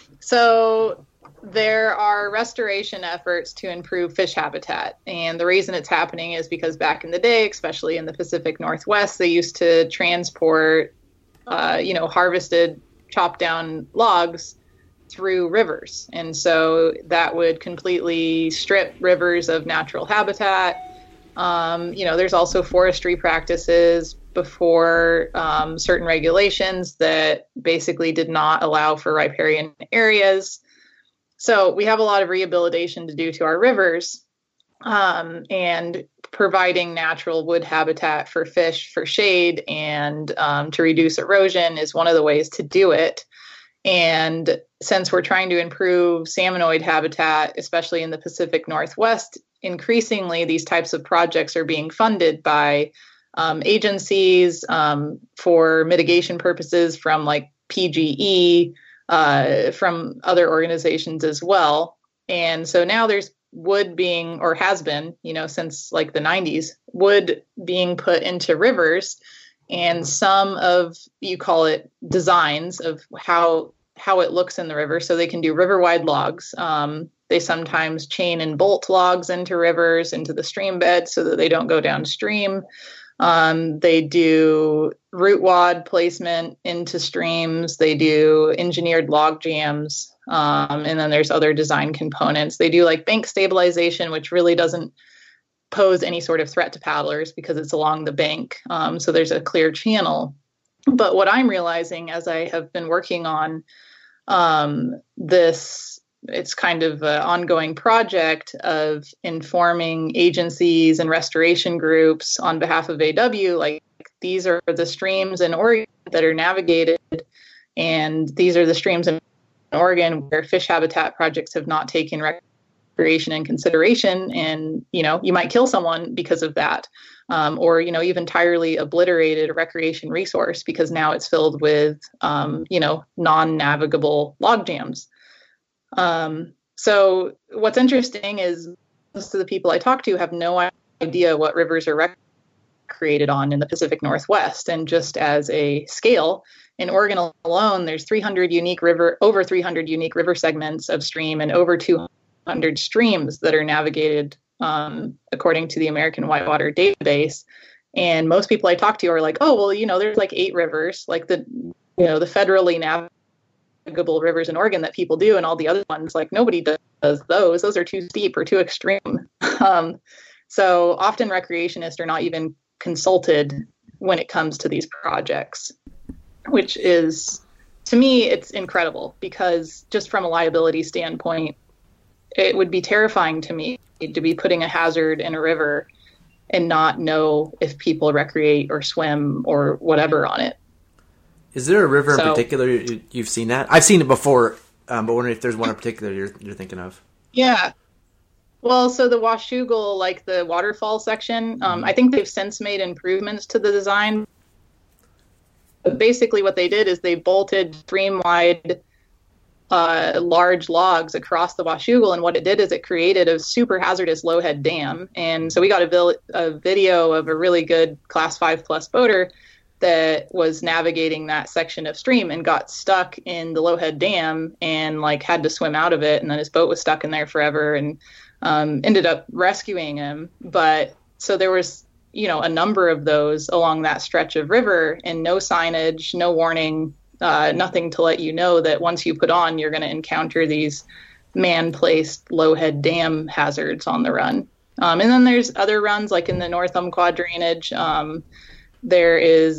so there are restoration efforts to improve fish habitat, and the reason it's happening is because back in the day, especially in the Pacific Northwest, they used to transport harvested, chopped down logs through rivers. And so that would completely strip rivers of natural habitat. There's also forestry practices before certain regulations that basically did not allow for riparian areas. So we have a lot of rehabilitation to do to our rivers, and providing natural wood habitat for fish for shade and to reduce erosion is one of the ways to do it. And since we're trying to improve salmonoid habitat, especially in the Pacific Northwest, increasingly these types of projects are being funded by agencies for mitigation purposes from like PGE, from other organizations as well. And so now there's wood being, or has been, since like the 90s, wood being put into rivers, and some of, you call it designs of how it looks in the river. So they can do river wide logs. They sometimes chain and bolt logs into rivers, into the stream bed so that they don't go downstream. They do root wad placement into streams. They do engineered log jams. And then there's other design components. They do like bank stabilization, which really doesn't pose any sort of threat to paddlers because it's along the bank. So there's a clear channel. But what I'm realizing as I have been working on this, it's kind of an ongoing project of informing agencies and restoration groups on behalf of AW, like these are the streams in Oregon that are navigated, and these are the streams in Oregon where fish habitat projects have not taken recreation in consideration, and you might kill someone because of that, or you've entirely obliterated a recreation resource because now it's filled with non-navigable log jams. So what's interesting is most of the people I talk to have no idea what rivers are recreated on in the Pacific Northwest, and just as a scale, in Oregon alone, there's over 300 unique river segments of stream and over 200 streams that are navigated according to the American Whitewater Database. And most people I talk to are like, oh, well, there's like 8 rivers, like the federally navigable rivers in Oregon that people do, and all the other ones, like nobody does those. Those are too steep or too extreme. So often recreationists are not even consulted when it comes to these projects, which is, to me, it's incredible, because just from a liability standpoint, it would be terrifying to me to be putting a hazard in a river and not know if people recreate or swim or whatever on it. Is there a river in particular you've seen that? I've seen it before, but wondering if there's one in particular you're thinking of. Yeah. Well, so the Washougal, like the waterfall section, I think they've since made improvements to the design. But basically, what they did is they bolted stream-wide large logs across the Washougal, and what it did is it created a super hazardous low-head dam. And so we got a video of a really good Class 5 plus boater that was navigating that section of stream and got stuck in the low-head dam and like had to swim out of it, and then his boat was stuck in there forever, and ended up rescuing him. But so there was, a number of those along that stretch of river, and no signage, no warning, nothing to let you know that once you put on, you're going to encounter these man-placed low-head dam hazards on the run. And then there's other runs, like in the North Umpqua drainage. There is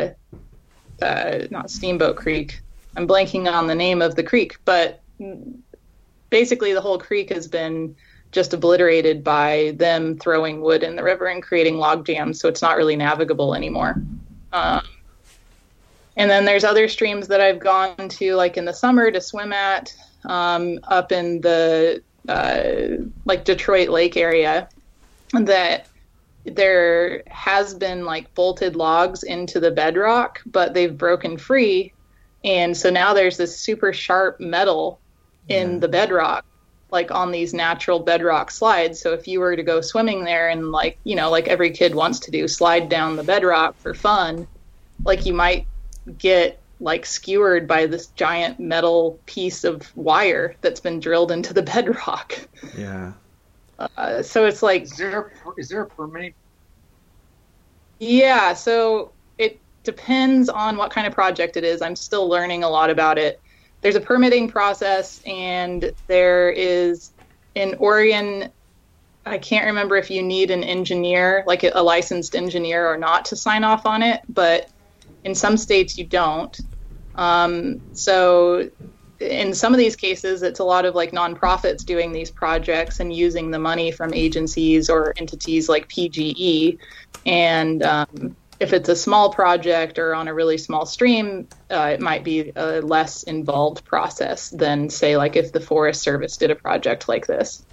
not Steamboat Creek. I'm blanking on the name of the creek, but basically the whole creek has been just obliterated by them throwing wood in the river and creating log jams, so it's not really navigable anymore. And then there's other streams that I've gone to, like in the summer, to swim at, up in the like Detroit Lake area, that there has been like bolted logs into the bedrock, but they've broken free, and so now there's this super sharp metal in the bedrock, like on these natural bedrock slides. So if you were to go swimming there and like every kid wants to do, slide down the bedrock for fun, like you might get like skewered by this giant metal piece of wire that's been drilled into the bedrock. Yeah. So it's like, is there a permitting? Yeah, so it depends on what kind of project it is. I'm still learning a lot about it. There's a permitting process, and there is in Oregon, I can't remember if you need an engineer, like a licensed engineer or not, to sign off on it, but in some states you don't. So in some of these cases, it's a lot of like nonprofits doing these projects and using the money from agencies or entities like PGE. And if it's a small project or on a really small stream, it might be a less involved process than, say, like if the Forest Service did a project like this.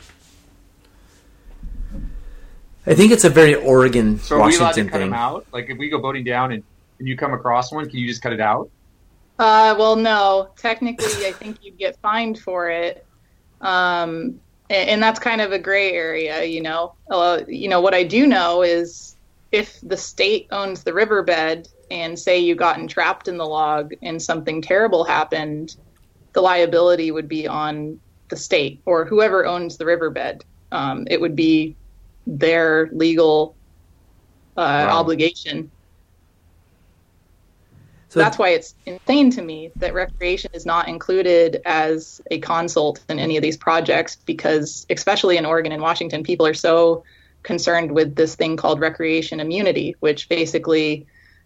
I think it's a very Oregon, so Washington are we allowed to cut thing. them out? Like if we go boating down and you come across one, can you just cut it out? Well, no. Technically, I think you'd get fined for it. And that's kind of a gray area, what I do know is if the state owns the riverbed and say you got entrapped in the log and something terrible happened, the liability would be on the state or whoever owns the riverbed. It would be their legal obligation. So that's why it's insane to me that recreation is not included as a consult in any of these projects, because especially in Oregon and Washington, people are so concerned with this thing called recreation immunity, which basically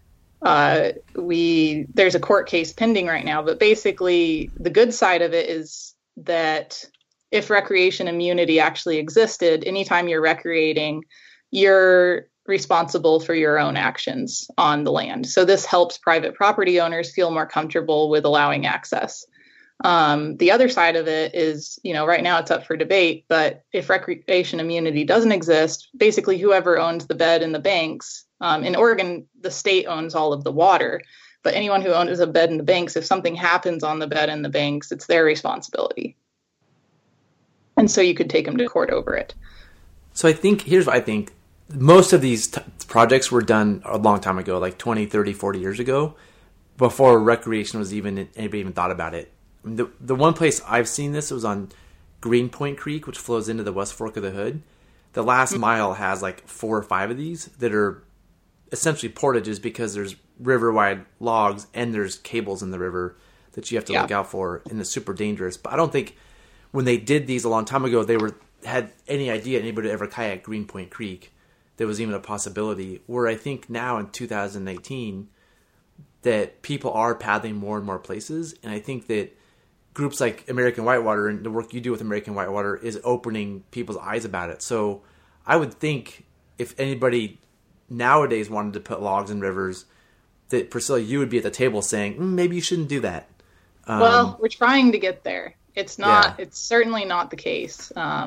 there's a court case pending right now, but basically the good side of it is that if recreation immunity actually existed, anytime you're recreating, you're responsible for your own actions on the land. So this helps private property owners feel more comfortable with allowing access. The other side of it is, right now it's up for debate, but if recreation immunity doesn't exist, basically whoever owns the bed and the banks, in Oregon, the state owns all of the water, but anyone who owns a bed and the banks, if something happens on the bed and the banks, it's their responsibility. And so you could take them to court over it. So here's what I think. Most of these projects were done a long time ago, like 20, 30, 40 years ago, before recreation was anybody even thought about it. The one place I've seen this was on Greenpoint Creek, which flows into the West Fork of the Hood. The last mile has like 4 or 5 of these that are essentially portages because there's river-wide logs and there's cables in the river that you have to look out for, and it's super dangerous. But I don't think when they did these a long time ago, they had any idea anybody would ever kayak Greenpoint Creek. There was even a possibility. Where I think now in 2018 that people are paddling more and more places, and I think that groups like American Whitewater and the work you do with American Whitewater is opening people's eyes about it. So I would think if anybody nowadays wanted to put logs in rivers, that Priscilla, you would be at the table saying, maybe you shouldn't do that. Well, we're trying to get there. It's not. Yeah. It's certainly not the case.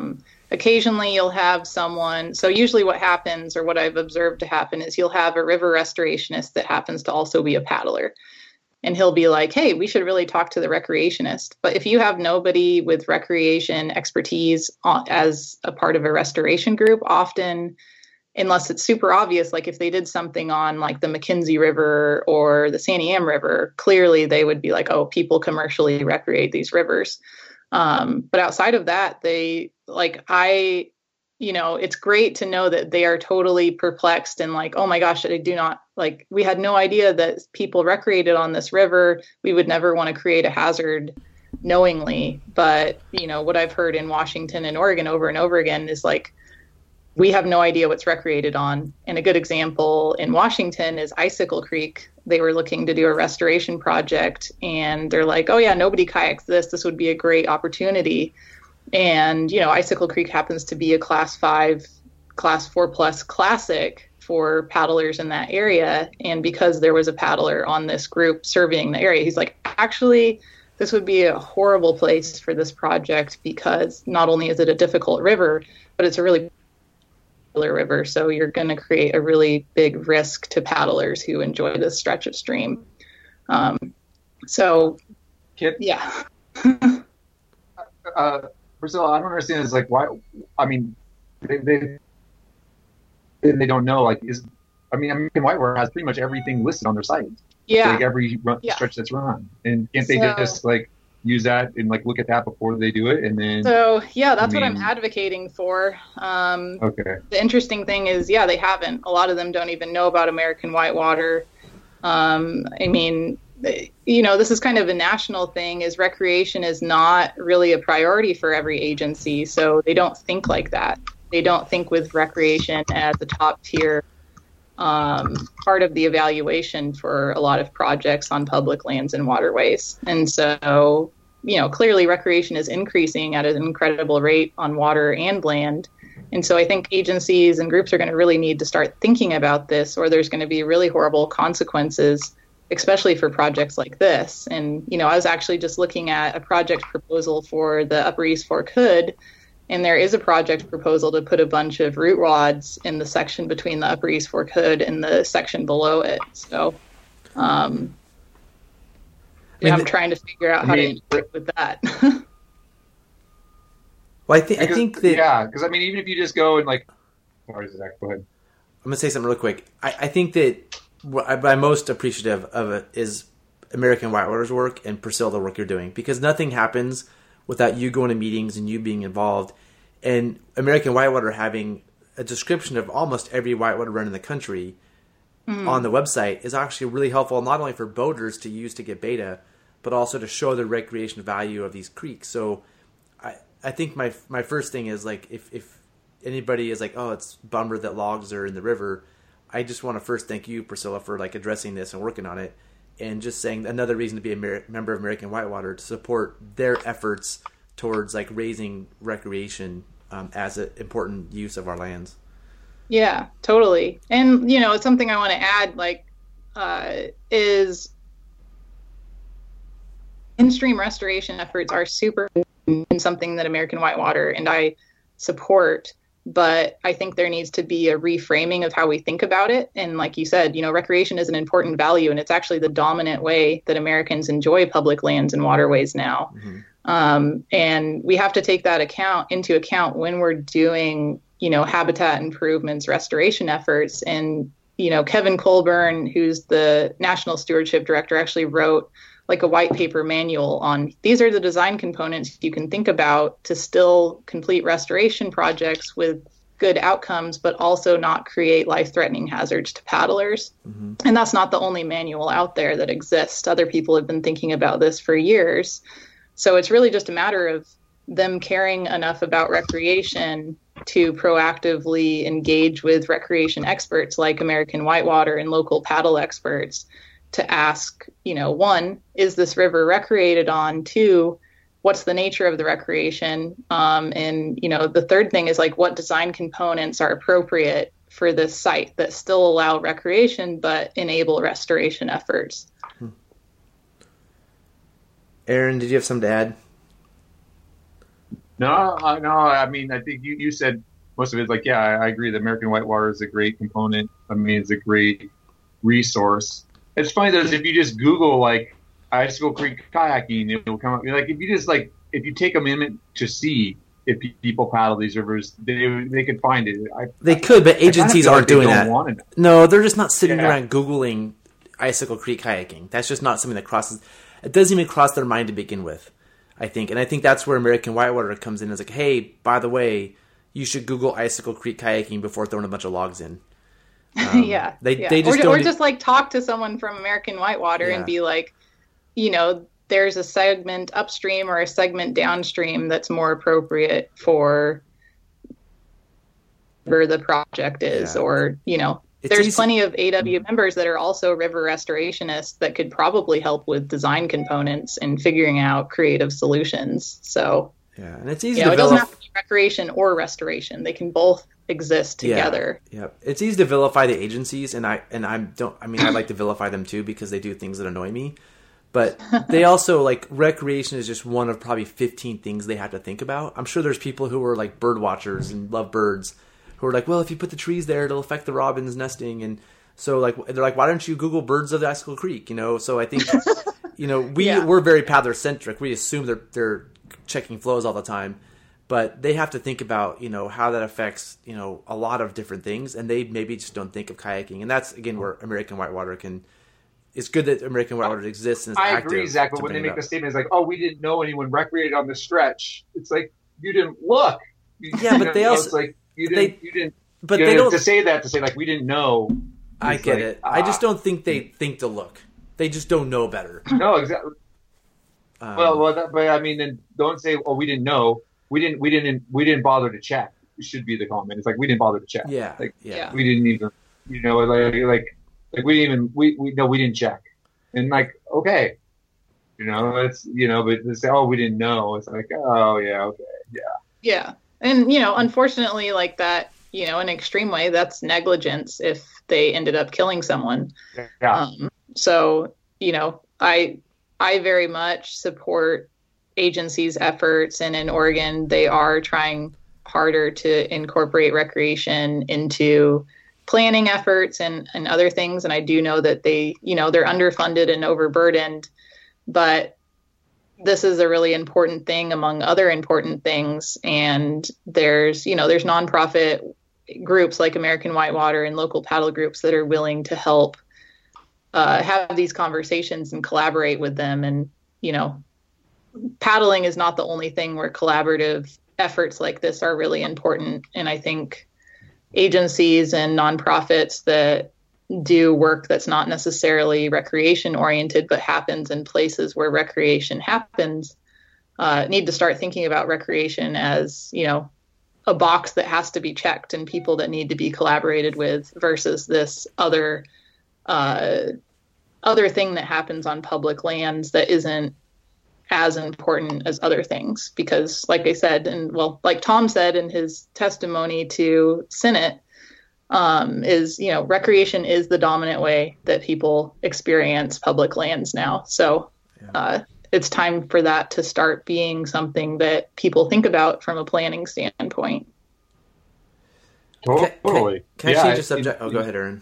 occasionally you'll have someone, so usually what happens, or what I've observed to happen, is you'll have a river restorationist that happens to also be a paddler. And he'll be like, hey, we should really talk to the recreationist. But if you have nobody with recreation expertise as a part of a restoration group, often, unless it's super obvious, like if they did something on like the McKenzie River or the Santiam River, clearly they would be like, oh, people commercially recreate these rivers. But outside of that, it's great to know that they are totally perplexed and like, oh my gosh, I do not, like, we had no idea that people recreated on this river. We would never want to create a hazard knowingly. But, what I've heard in Washington and Oregon over and over again is like, we have no idea what's recreated on. And a good example in Washington is Icicle Creek. They were looking to do a restoration project and they're like, oh yeah, nobody kayaks this. This would be a great opportunity. And, Icicle Creek happens to be a class 5, class 4+ classic for paddlers in that area. And because there was a paddler on this group surveying the area, he's like, actually, this would be a horrible place for this project because not only is it a difficult river, but it's a really popular river. So you're going to create a really big risk to paddlers who enjoy this stretch of stream. Yeah. Priscilla, I don't understand. Is like why? I mean, they don't know. Like, American Whitewater has pretty much everything listed on their site. Yeah, like every stretch that's run, and can't they just like use that and like look at that before they do it, and then? So yeah, that's what I'm advocating for. Okay. The interesting thing is, they haven't. A lot of them don't even know about American Whitewater. This is kind of a national thing, is recreation is not really a priority for every agency. So they don't think like that. They don't think with recreation as a top tier part of the evaluation for a lot of projects on public lands and waterways. And so, clearly recreation is increasing at an incredible rate on water and land. And so I think agencies and groups are going to really need to start thinking about this, or there's going to be really horrible consequences, especially for projects like this. And, I was actually just looking at a project proposal for the Upper East Fork Hood, and there is a project proposal to put a bunch of root rods in the section between the Upper East Fork Hood and the section below it. So I'm trying to figure out how to interact with that. Well, I think that... Yeah, because, even if you just go and, like... Sorry, Zach, go ahead. I'm going to say something real quick. I think that what I'm most appreciative of it is American Whitewater's work and Priscilla, the work you're doing, because nothing happens without you going to meetings and you being involved. And American Whitewater having a description of almost every whitewater run in the country on the website is actually really helpful, not only for boaters to use to get beta, but also to show the recreation value of these creeks. So I think my first thing is, like, if anybody is like, oh, it's bummer that logs are in the river, I just want to first thank you, Priscilla, for like addressing this and working on it, and just saying another reason to be a member of American Whitewater, to support their efforts towards like raising recreation as an important use of our lands. Yeah, totally. And, it's something I want to add, like, is in-stream restoration efforts are super and something that American Whitewater and I support. But I think there needs to be a reframing of how we think about it. And like you said, recreation is an important value, and it's actually the dominant way that Americans enjoy public lands and waterways now. Mm-hmm. And we have to take that into account when we're doing, habitat improvements, restoration efforts. And, Kevin Colburn, who's the National Stewardship Director, actually wrote like a white paper manual on these are the design components you can think about to still complete restoration projects with good outcomes, but also not create life-threatening hazards to paddlers. Mm-hmm. And that's not the only manual out there that exists. Other people have been thinking about this for years. So it's really just a matter of them caring enough about recreation to proactively engage with recreation experts like American Whitewater and local paddle experts to ask, one, is this river recreated on? Two, what's the nature of the recreation? And the third thing is like, what design components are appropriate for this site that still allow recreation but enable restoration efforts? Aaron, did you have something to add? No, no. I mean, I think you said most of it. Like, yeah, I agree. The American whitewater is a great component. I mean, it's a great resource. It's funny though, is if you just Google like Icicle Creek kayaking, it will come up. Like, if you just like, if you take a minute to see if people paddle these rivers, they could find it. They could, but agencies aren't doing that. No, they're just not sitting around Googling Icicle Creek kayaking. That's just not something that crosses. It doesn't even cross their mind to begin with, I think. And I think that's where American Whitewater comes in. It's like, hey, by the way, you should Google Icicle Creek kayaking before throwing a bunch of logs in. They just or just like talk to someone from American Whitewater and be like, you know, there's a segment upstream or a segment downstream that's more appropriate for where the project is, or, you know, there's plenty of AW members that are also river restorationists that could probably help with design components and figuring out creative solutions. So, and it's easy to it doesn't have to be recreation or restoration. They can both exist together. Yeah. It's easy to vilify the agencies, and I'd like to vilify them too because they do things that annoy me. But they also, like, recreation is just one of probably 15 things they have to think about. I'm sure there's people who are, like, bird watchers and love birds who are like, well, if you put the trees there, it'll affect the robins nesting. And so, like, they're like, why don't you Google birds of the Icicle Creek? You know, so I think, you know, we're very paddler-centric. We assume they're checking flows all the time. But they have to think about, you know, how that affects, you know, a lot of different things. And they maybe just don't think of kayaking. And that's, again, where American Whitewater can... It's good that American Whitewater exists and is active. I agree, Zach, but when they make the statement, it's like, oh, we didn't know anyone recreated on the stretch. It's like, you didn't look. But they also... It's like, you didn't... But they don't... To say, like, we didn't know... I get it. I just don't think they think to look. They just don't know better. No, exactly. But I mean, then don't say, oh, we didn't know. We didn't bother to check. It should be the comment. It's like, we didn't bother to check. We didn't even, you know, like we didn't even, we didn't check. And like, okay, you know, it's, you know, but to say, oh, we didn't know. It's like, oh yeah, okay, yeah. Yeah. And, you know, unfortunately, like that, you know, in an extreme way, that's negligence if they ended up killing someone. Yeah. So, you know, I very much support agencies' efforts, and in Oregon, they are trying harder to incorporate recreation into planning efforts and other things. And I do know that they, you know, they're underfunded and overburdened, but this is a really important thing among other important things. And there's, you know, there's nonprofit groups like American Whitewater and local paddle groups that are willing to help have these conversations and collaborate with them. And, you know, paddling is not the only thing where collaborative efforts like this are really important. And I think agencies and nonprofits that do work that's not necessarily recreation oriented, but happens in places where recreation happens, need to start thinking about recreation as, you know, a box that has to be checked and people that need to be collaborated with versus this other thing that happens on public lands that isn't as important as other things. Because like I said, and well, like Tom said in his testimony to Senate, is, you know, recreation is the dominant way that people experience public lands now. So it's time for that to start being something that people think about from a planning standpoint. Totally. Can I change the subject? Go ahead, Aaron.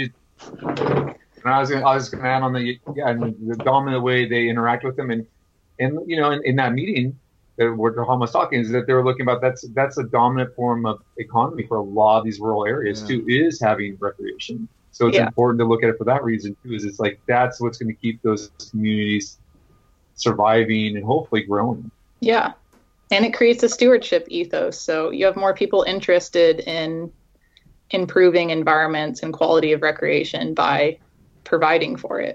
I was going to add on the dominant way they interact with them, and you know, in that meeting that where Tom was talking, is that they were looking about that's a dominant form of economy for a lot of these rural areas too, is having recreation. So it's important to look at it for that reason too. Is it's like that's what's going to keep those communities surviving and hopefully growing. Yeah, and it creates a stewardship ethos. So you have more people interested in improving environments and quality of recreation by providing for it.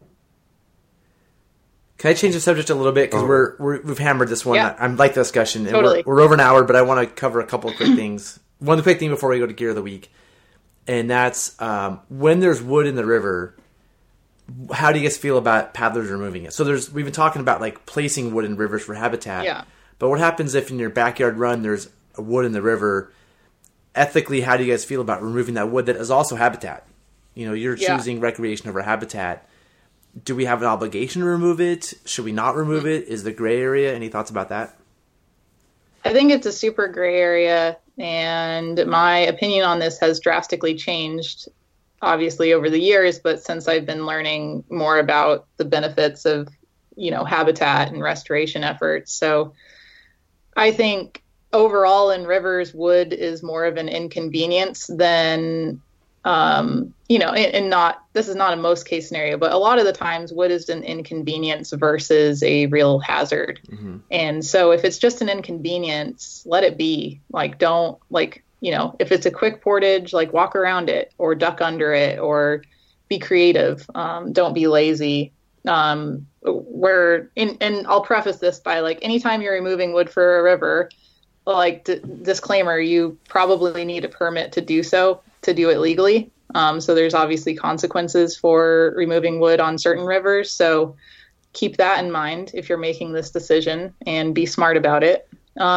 Can I change the subject a little bit? Because we've hammered this one. I like the discussion. And totally. We're over an hour, but I want to cover a couple of quick things. One quick thing before we go to Gear of the Week. And that's when there's wood in the river, how do you guys feel about paddlers removing it? So we've been talking about like placing wood in rivers for habitat. Yeah. But what happens if in your backyard run there's a wood in the river? Ethically, how do you guys feel about removing that wood that is also habitat? You know, you're choosing recreation over habitat. Do we have an obligation to remove it? Should we not remove it? Is the gray area? Any thoughts about that? I think it's a super gray area, and my opinion on this has drastically changed, obviously, over the years, but since I've been learning more about the benefits of, habitat and restoration efforts. So I think overall in rivers, wood is more of an inconvenience than, this is not a most case scenario, but a lot of the times wood is an inconvenience versus a real hazard. Mm-hmm. And so if it's just an inconvenience, let it be. Don't if it's a quick portage, walk around it or duck under it or be creative. Don't be lazy. And I'll preface this by anytime you're removing wood for a river, disclaimer, you probably need a permit to do so, to do it legally. So there's obviously consequences for removing wood on certain rivers. So keep that in mind if you're making this decision and be smart about it.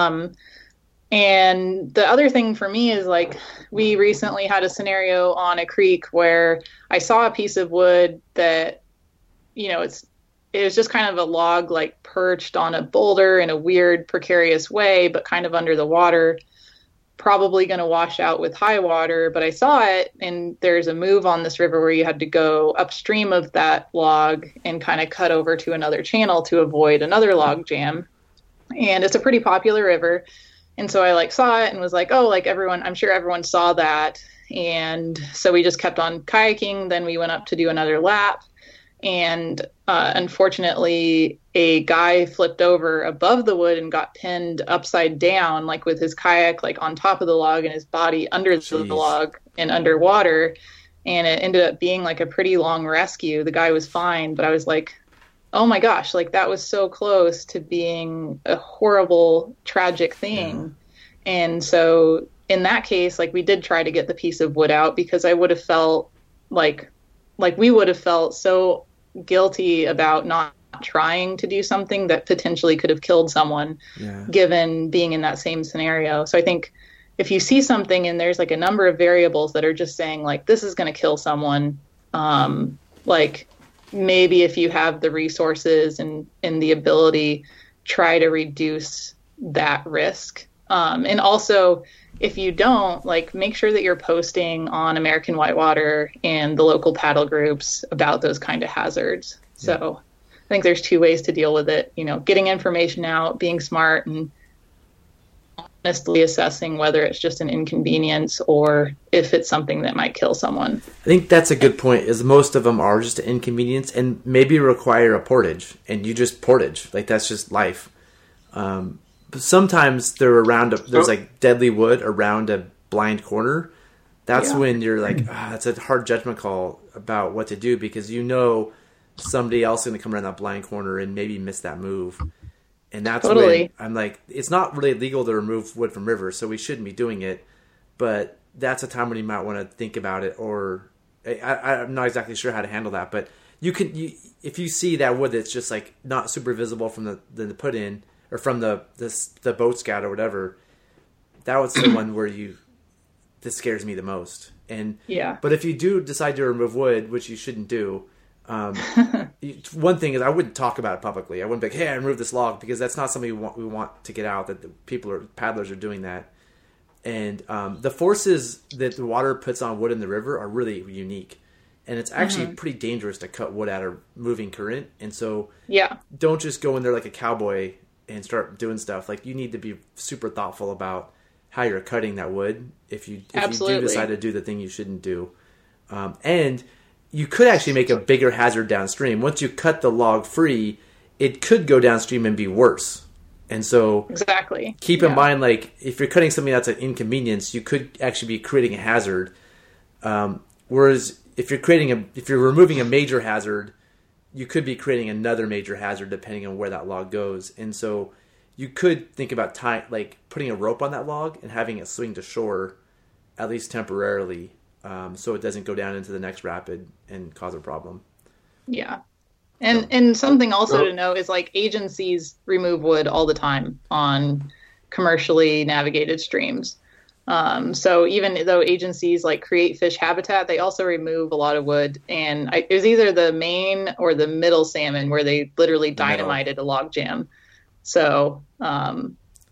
And the other thing for me is we recently had a scenario on a creek where I saw a piece of wood that, it was just kind of a log perched on a boulder in a weird, precarious way, but kind of under the water, probably going to wash out with high water. But I saw it, and there's a move on this river where you had to go upstream of that log and kind of cut over to another channel to avoid another log jam. And it's a pretty popular river. And so I saw it and was I'm sure everyone saw that. And so we just kept on kayaking. Then we went up to do another lap. And unfortunately, a guy flipped over above the wood and got pinned upside down, with his kayak on top of the log and his body under the log and underwater. And it ended up being a pretty long rescue. The guy was fine, but I was oh my gosh, that was so close to being a horrible, tragic thing. Yeah. And so in that case, we did try to get the piece of wood out because I would have felt we would have felt so guilty about not trying to do something that potentially could have killed someone, given being in that same scenario. So I think if you see something and there's a number of variables that are just saying this is going to kill someone, maybe if you have the resources and the ability, try to reduce that risk. And also, if you don't, make sure that you're posting on American Whitewater and the local paddle groups about those kind of hazards. Yeah. So I think there's two ways to deal with it, getting information out, being smart, and honestly assessing whether it's just an inconvenience or if it's something that might kill someone. I think that's a good point, is most of them are just an inconvenience and maybe require a portage, and you just portage. That's just life. But sometimes they're around there's deadly wood around a blind corner. That's when you're that's a hard judgment call about what to do, because somebody else is going to come around that blind corner and maybe miss that move. And that's when I'm it's not really legal to remove wood from rivers, so we shouldn't be doing it. But that's a time when you might want to think about it, or I'm not exactly sure how to handle that. But if you see that wood that's just not super visible from the put in, or from the boat scout or whatever, that was the one where this scares me the most. And but if you do decide to remove wood, which you shouldn't do, one thing is I wouldn't talk about it publicly. I wouldn't be hey, I removed this log, because that's not something we want to get out, that the paddlers are doing that. And the forces that the water puts on wood in the river are really unique. And it's actually pretty dangerous to cut wood out of moving current. And so don't just go in there like a cowboy and start doing stuff. You need to be super thoughtful about how you're cutting that wood if you do decide to do the thing you shouldn't do. And you could actually make a bigger hazard downstream. Once you cut the log free, it could go downstream and be worse. And so keep in mind, if you're cutting something that's an inconvenience, you could actually be creating a hazard. Whereas if you're removing a major hazard, you could be creating another major hazard depending on where that log goes. And so you could think about putting a rope on that log and having it swing to shore, at least temporarily, so it doesn't go down into the next rapid and cause a problem. Yeah. And something also to know is agencies remove wood all the time on commercially navigated streams. So even though agencies create fish habitat, they also remove a lot of wood. And it was either the main or the middle salmon where they literally dynamited a log jam. So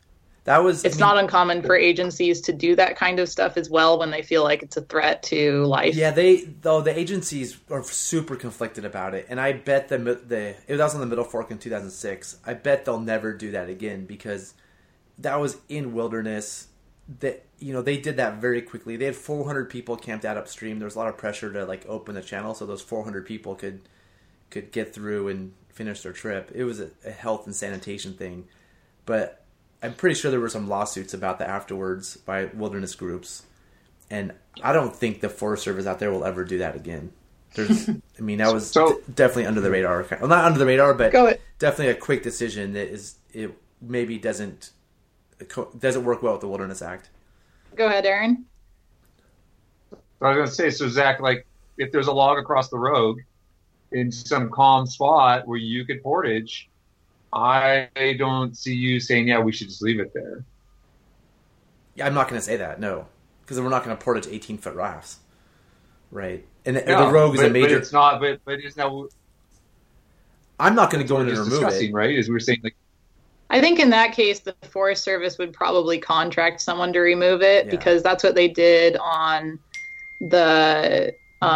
It's not uncommon for agencies to do that kind of stuff as well when they feel like it's a threat to life. Yeah, the agencies are super conflicted about it, and I bet it was on the Middle Fork in 2006. I bet they'll never do that again because that was in wilderness. That they did that very quickly. They had 400 people camped out upstream. There was a lot of pressure to like open the channel so those 400 people could get through and finish their trip. It was a health and sanitation thing, but I'm pretty sure there were some lawsuits about that afterwards by wilderness groups, and I don't think the Forest Service out there will ever do that again. That was definitely under the radar. Well, not under the radar, but definitely a quick decision it maybe doesn't work well with the Wilderness Act. Go ahead, Aaron. I was going to say, so Zach, like if there's a log across the road in some calm spot where you could portage, I don't see you saying, yeah, we should just leave it there. Yeah, I'm not going to say that, no. Because we're not going to portage 18-foot rafts. Right. And the Rogue is a major... But it's not, but it's not... I'm not going to go in and remove it. Right? As we were saying, like... I think in that case, the Forest Service would probably contract someone to remove it because that's what they did on the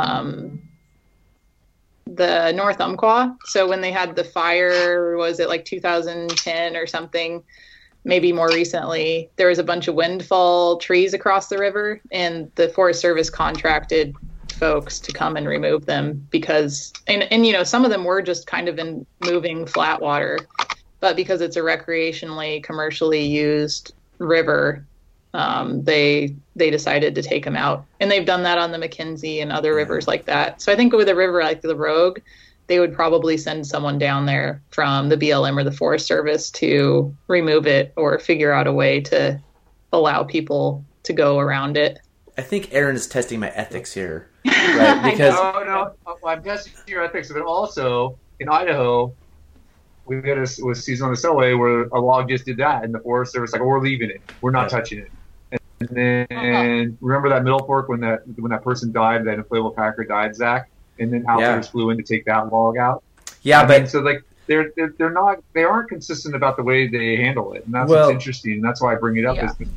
North Umpqua. So when they had the fire, was it like 2010 or something, maybe more recently, there was a bunch of windfall trees across the river, and the Forest Service contracted folks to come and remove them because, and some of them were just kind of in moving flat water, but because it's a recreationally, commercially used river, they decided to take them out, and they've done that on the McKenzie and other rivers like that. So I think with a river like the Rogue, they would probably send someone down there from the BLM or the Forest Service to remove it or figure out a way to allow people to go around it. I think Aaron is testing my ethics here, right? Because no, I'm testing your ethics, but also in Idaho, we had a season on the Selway where a log just did that, and the Forest Service like, we're leaving it, we're not touching it. And then remember that Middle Fork when that person died, that inflatable kayaker died, Zach, and then outfitters flew in to take that log out. Yeah, but so like they aren't consistent about the way they handle it, and that's what's interesting. And that's why I bring it up.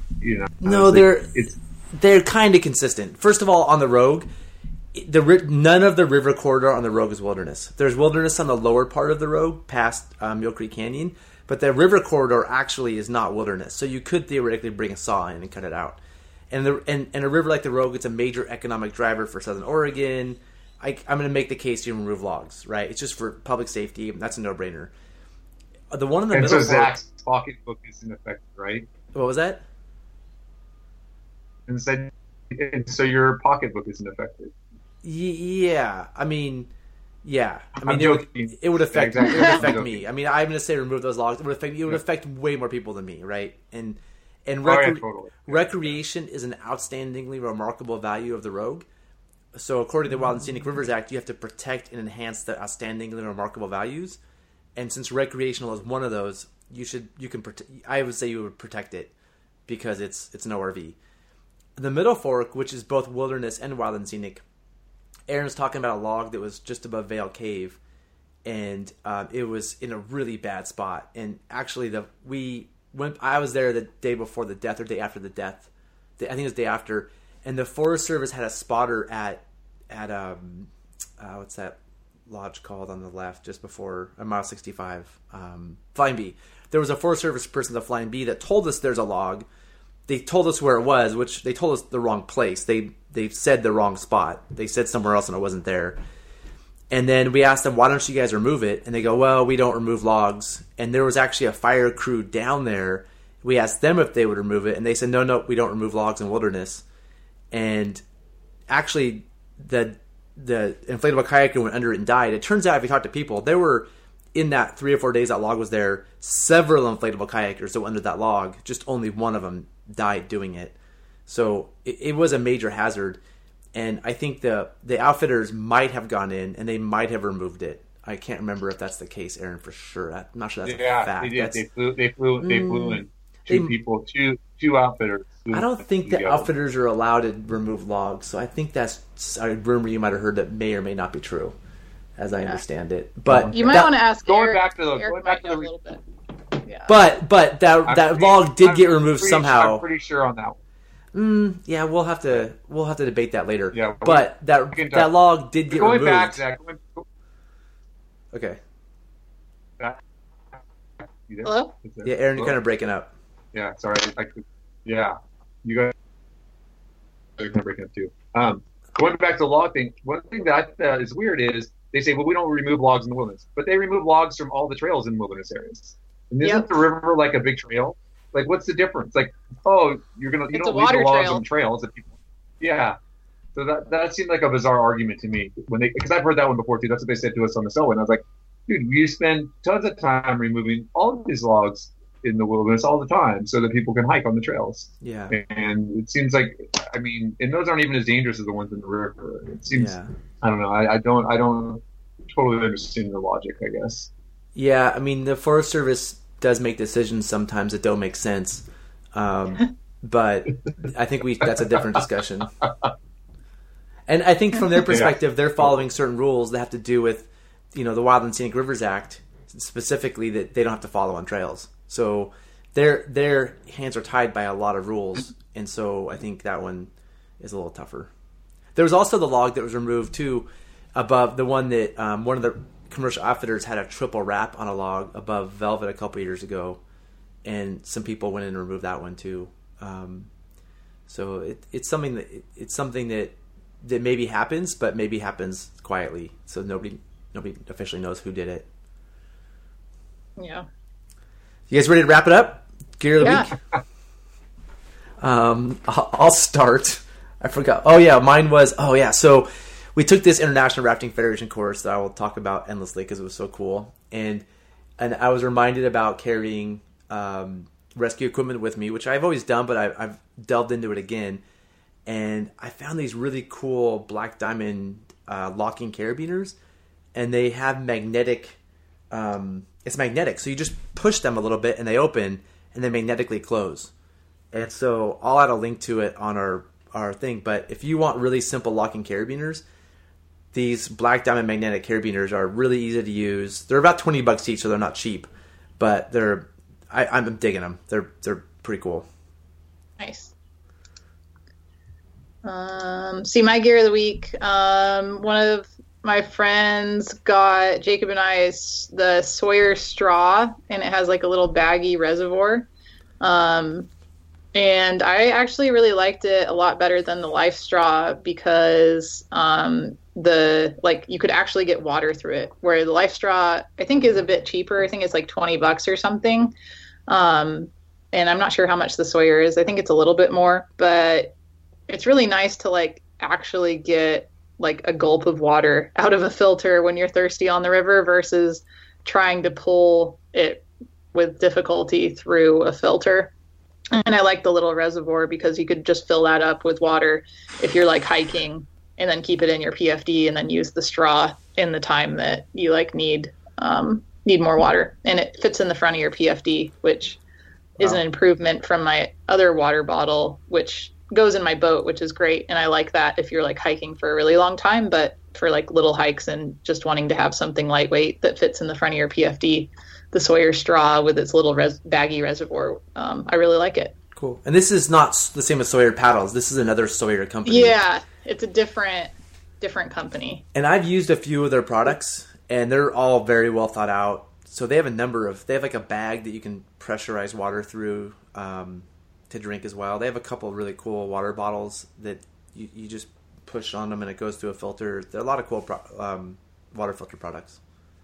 They're kind of consistent. First of all, on the Rogue, none of the river corridor on the Rogue is wilderness. There's wilderness on the lower part of the Rogue, past Mill Creek Canyon, but the river corridor actually is not wilderness. So you could theoretically bring a saw in and cut it out. And a river like the Rogue, it's a major economic driver for Southern Oregon. I'm going to make the case you remove logs, right? It's just for public safety. That's a no-brainer. The one in the middle. So Zach's pocketbook is in effect, right? What was that? And so your pocketbook isn't affected. Yeah, I mean, it would affect me. I mean, I'm going to say remove those logs. It would affect way more people than me, right? And totally. Recreation is an outstandingly remarkable value of the Rogue. So according to the Wild and Scenic Rivers Act, you have to protect and enhance the outstandingly remarkable values. And since recreational is one of those, I would say you would protect it because it's an ORV. The Middle Fork, which is both wilderness and wild and scenic, Aaron's talking about a log that was just above Vail Cave, and it was in a really bad spot. And actually, I was there the day before the death or day after the death. I think it was the day after. And the Forest Service had a spotter at what's that lodge called on the left just before mile 65, Flying Bee. There was a Forest Service person at the Flying Bee that told us there's a log. They told us where it was, which they told us the wrong place. They said the wrong spot. They said somewhere else and it wasn't there. And then we asked them, why don't you guys remove it? And they go, well, we don't remove logs. And there was actually a fire crew down there. We asked them if they would remove it, and they said, no, we don't remove logs in wilderness. And actually, the inflatable kayaker went under it and died. It turns out, if you talk to people, there were, in that 3 or 4 days that log was there, several inflatable kayakers that went under that log. Just only one of them died doing it. So it was a major hazard. And I think the outfitters might have gone in and they might have removed it. I can't remember if that's the case, Aaron, for sure. I'm not sure that's a fact. Yeah, they did. They flew in. Two outfitters. I don't think the outfitters are allowed to remove logs, so I think that's a rumor you might have heard that may or may not be true, as I understand it. But you might want to ask. Going back to the a little bit. Yeah. But that log did get removed somehow. I'm pretty sure on that one. Yeah, we'll have to debate that later. Yeah, but that log did get removed. Back, Zach. Okay. Hello? Yeah, Aaron, you're kind of breaking up. Yeah, sorry. Yeah, you guys are kind of breaking up too. Going back to the log thing, one thing that is weird is they say, well, we don't remove logs in the wilderness, but they remove logs from all the trails in wilderness areas. And isn't the river like a big trail? Like, what's the difference? Like, oh, you don't leave the logs on trails. That people, yeah. So that seemed like a bizarre argument to me because I've heard that one before too. That's what they said to us on the Selwyn. And I was like, dude, you spend tons of time removing all of these logs in the wilderness all the time so that people can hike on the trails. Yeah. And it seems like, I mean, and those aren't even as dangerous as the ones in the river. It seems, I don't know. I don't totally understand the logic, I guess. Yeah. I mean, the Forest Service does make decisions sometimes that don't make sense. But I think that's a different discussion. And I think from their perspective, they're following certain rules that have to do with, the Wild and Scenic Rivers Act, specifically that they don't have to follow on trails. So their hands are tied by a lot of rules. And so I think that one is a little tougher. There was also the log that was removed too, above the one that one of the commercial outfitters had a triple wrap on a log above Velvet a couple years ago, and some people went in and removed that one too. So it's something that maybe happens, but maybe happens quietly, so nobody officially knows who did it. Yeah. You guys ready to wrap it up? Gear of the week. I'll start. I forgot. Oh yeah, mine was. Oh yeah, so we took this International Rafting Federation course that I will talk about endlessly because it was so cool, and I was reminded about carrying rescue equipment with me, which I've always done, but I've delved into it again, and I found these really cool Black Diamond locking carabiners, and they have magnetic. It's magnetic, so you just push them a little bit and they open and they magnetically close. And so I'll add a link to it on our thing. But if you want really simple locking carabiners, these Black Diamond magnetic carabiners are really easy to use. They're about $20 each, so they're not cheap, but I'm digging them. They're pretty cool. Nice. See, my gear of the week. One of my friends got Jacob and I the Sawyer straw, and it has like a little baggy reservoir. And I actually really liked it a lot better than the Life straw because you could actually get water through it, where the Life straw I think is a bit cheaper. I think it's like $20 or something. And I'm not sure how much the Sawyer is. I think it's a little bit more, but it's really nice to like actually get like a gulp of water out of a filter when you're thirsty on the river versus trying to pull it with difficulty through a filter. And I like the little reservoir because you could just fill that up with water if you're like hiking and then keep it in your PFD and then use the straw in the time that you like need more water. And it fits in the front of your PFD, which is an improvement from my other water bottle, which goes in my boat, which is great. And I like that if you're like hiking for a really long time, but for like little hikes and just wanting to have something lightweight that fits in the front of your PFD, the Sawyer straw with its little baggy reservoir, I really like it. Cool. And this is not the same as Sawyer paddles. This is another Sawyer company. Yeah, it's a different company. And I've used a few of their products, and they're all very well thought out. So they have like a bag that you can pressurize water through to drink as well. They have a couple of really cool water bottles that you just push on them and it goes through a filter. There are a lot of cool water filter products.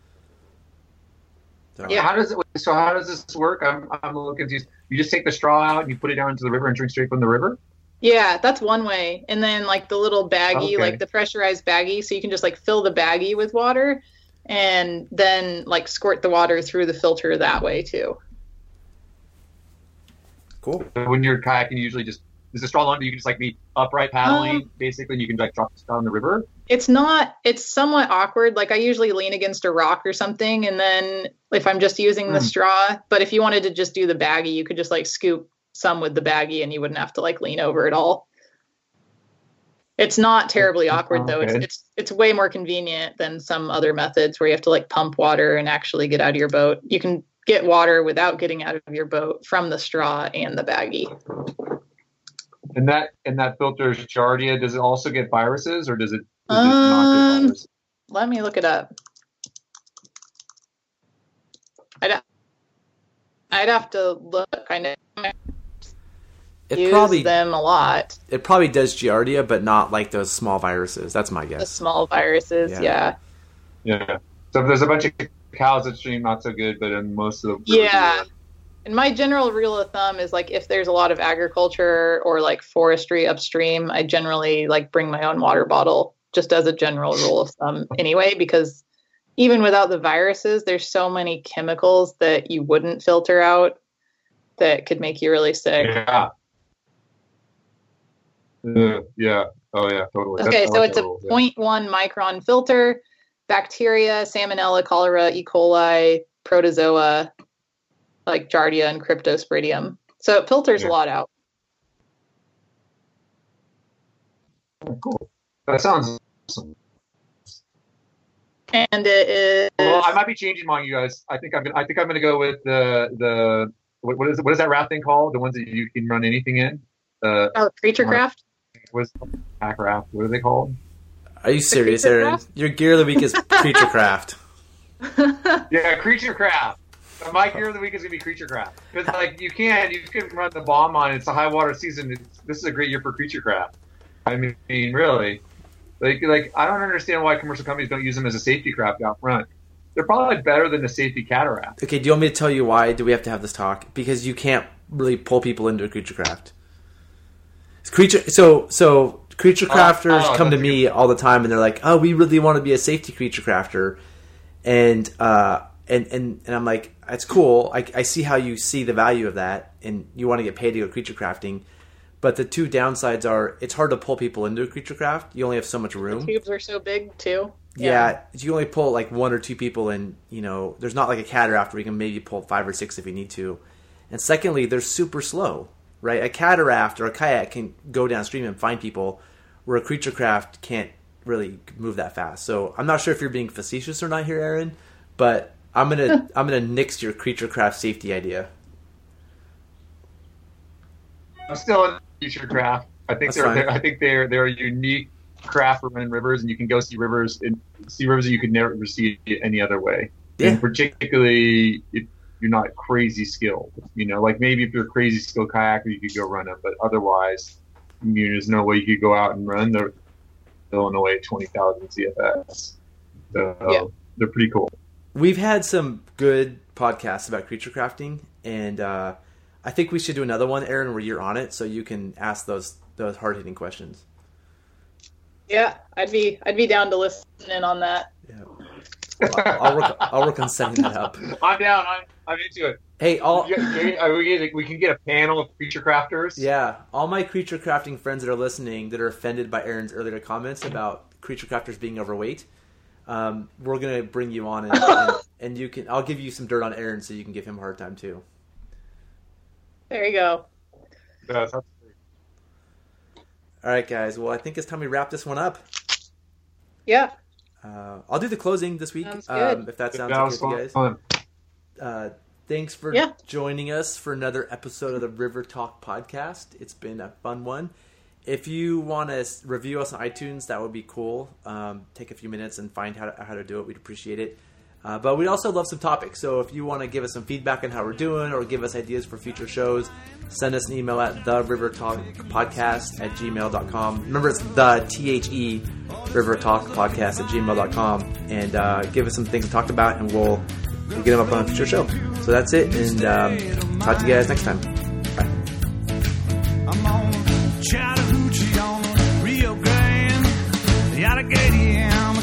So, yeah, how does this work? I'm a little confused. You just take the straw out and you put it down into the river and drink straight from the river? Yeah, that's one way. And then like the little baggie, like the pressurized baggie, so you can just like fill the baggie with water and then like squirt the water through the filter that way too. Cool. When you're kayaking, you usually just is the straw long? You can just like be upright paddling basically, and you can like drop the straw in the river. It's somewhat awkward. Like I usually lean against a rock or something, and then if I'm just using the straw, but if you wanted to just do the baggie, you could just like scoop some with the baggie, and you wouldn't have to like lean over at all. It's not terribly awkward though. It's way more convenient than some other methods where you have to like pump water and actually get out of your boat. You can get water without getting out of your boat from the straw and the baggie. And that filter Giardia, does it also get viruses, or does it not get viruses? Let me look it up. I'd have to look. I know use them a lot. It probably does Giardia, but not like those small viruses. That's my guess. The small viruses, yeah. Yeah. So if there's a bunch of cows upstream, not so good, but in most of the yeah. And my general rule of thumb is like if there's a lot of agriculture or like forestry upstream, I generally like bring my own water bottle, just as a general rule of thumb anyway, because even without the viruses, there's so many chemicals that you wouldn't filter out that could make you really sick. Yeah. Yeah. Oh, yeah, totally. Okay, so it's a 0.1 micron filter, bacteria, Salmonella, cholera, E. coli, protozoa, like Giardia and Cryptosporidium. So it filters a lot out. Cool. That sounds awesome. And it is. Well, I might be changing mine, you guys. I think I'm gonna go with the what is that raft thing called? The ones that you can run anything in. Creature Craft. What's pack raft? What are they called? Are you serious, Aaron? Your gear of the week is Creature Craft. Yeah, Creature Craft. My gear of the week is gonna be Creature Craft because like you can run the bomb on. It's a high water season. This is a great year for Creature Craft. I mean, really, like I don't understand why commercial companies don't use them as a safety craft out front. They're probably better than the safety cataract. Okay, do you want me to tell you why do we have to have this talk? Because you can't really pull people into a Creature Craft. So creature crafters come to me all the time and they're like, "Oh, we really want to be a safety creature crafter," and I'm like, "It's cool. I see how you see the value of that, and you want to get paid to go creature crafting." But the two downsides are it's hard to pull people into a creature craft. You only have so much room. The tubes are so big too. Yeah, you only pull like one or two people, and there's not like a cataract where you can maybe pull 5 or 6 if you need to. And secondly, they're super slow. Right, a cataract or a kayak can go downstream and find people, where a creature craft can't really move that fast. So I'm not sure if you're being facetious or not here, Aaron, but I'm gonna nix your creature craft safety idea. I'm still in creature craft. I think they're a unique craft for running rivers, and you can go see rivers that you could never see any other way. Yeah. And particularly if you're not crazy skilled, like maybe if you're a crazy skilled kayaker, you could go run them, but otherwise, there's no way you could go out and run the Illinois 20,000 CFS. So they're pretty cool. We've had some good podcasts about creature crafting, and I think we should do another one, Aaron, where you're on it, so you can ask those hard hitting questions. Yeah, I'd be down to listen in on that. Yeah. I'll work on setting that up. I'm down. I'm into it. Hey, we can get a panel of creature crafters. Yeah, all my creature crafting friends that are listening that are offended by Aaron's earlier comments about creature crafters being overweight, we're gonna bring you on and you can. I'll give you some dirt on Aaron so you can give him a hard time too. There you go. Yeah, that's great. All right, guys. Well, I think it's time we wrap this one up. Yeah. I'll do the closing this week, if that sounds okay with you guys. Fun. Thanks for joining us for another episode of the River Talk podcast. It's been a fun one. If you want to review us on iTunes, that would be cool. Take a few minutes and find how to do it. We'd appreciate it. But we'd also love some topics. So if you want to give us some feedback on how we're doing or give us ideas for future shows, send us an email at therivertalkpodcast@gmail.com. Remember, it's the THE rivertalkpodcast@gmail.com. And give us some things to talk about, and we'll get them up on a future show. So that's it, and talk to you guys next time. Bye. I'm on Chattahoochee on Rio Grande, the Allegheny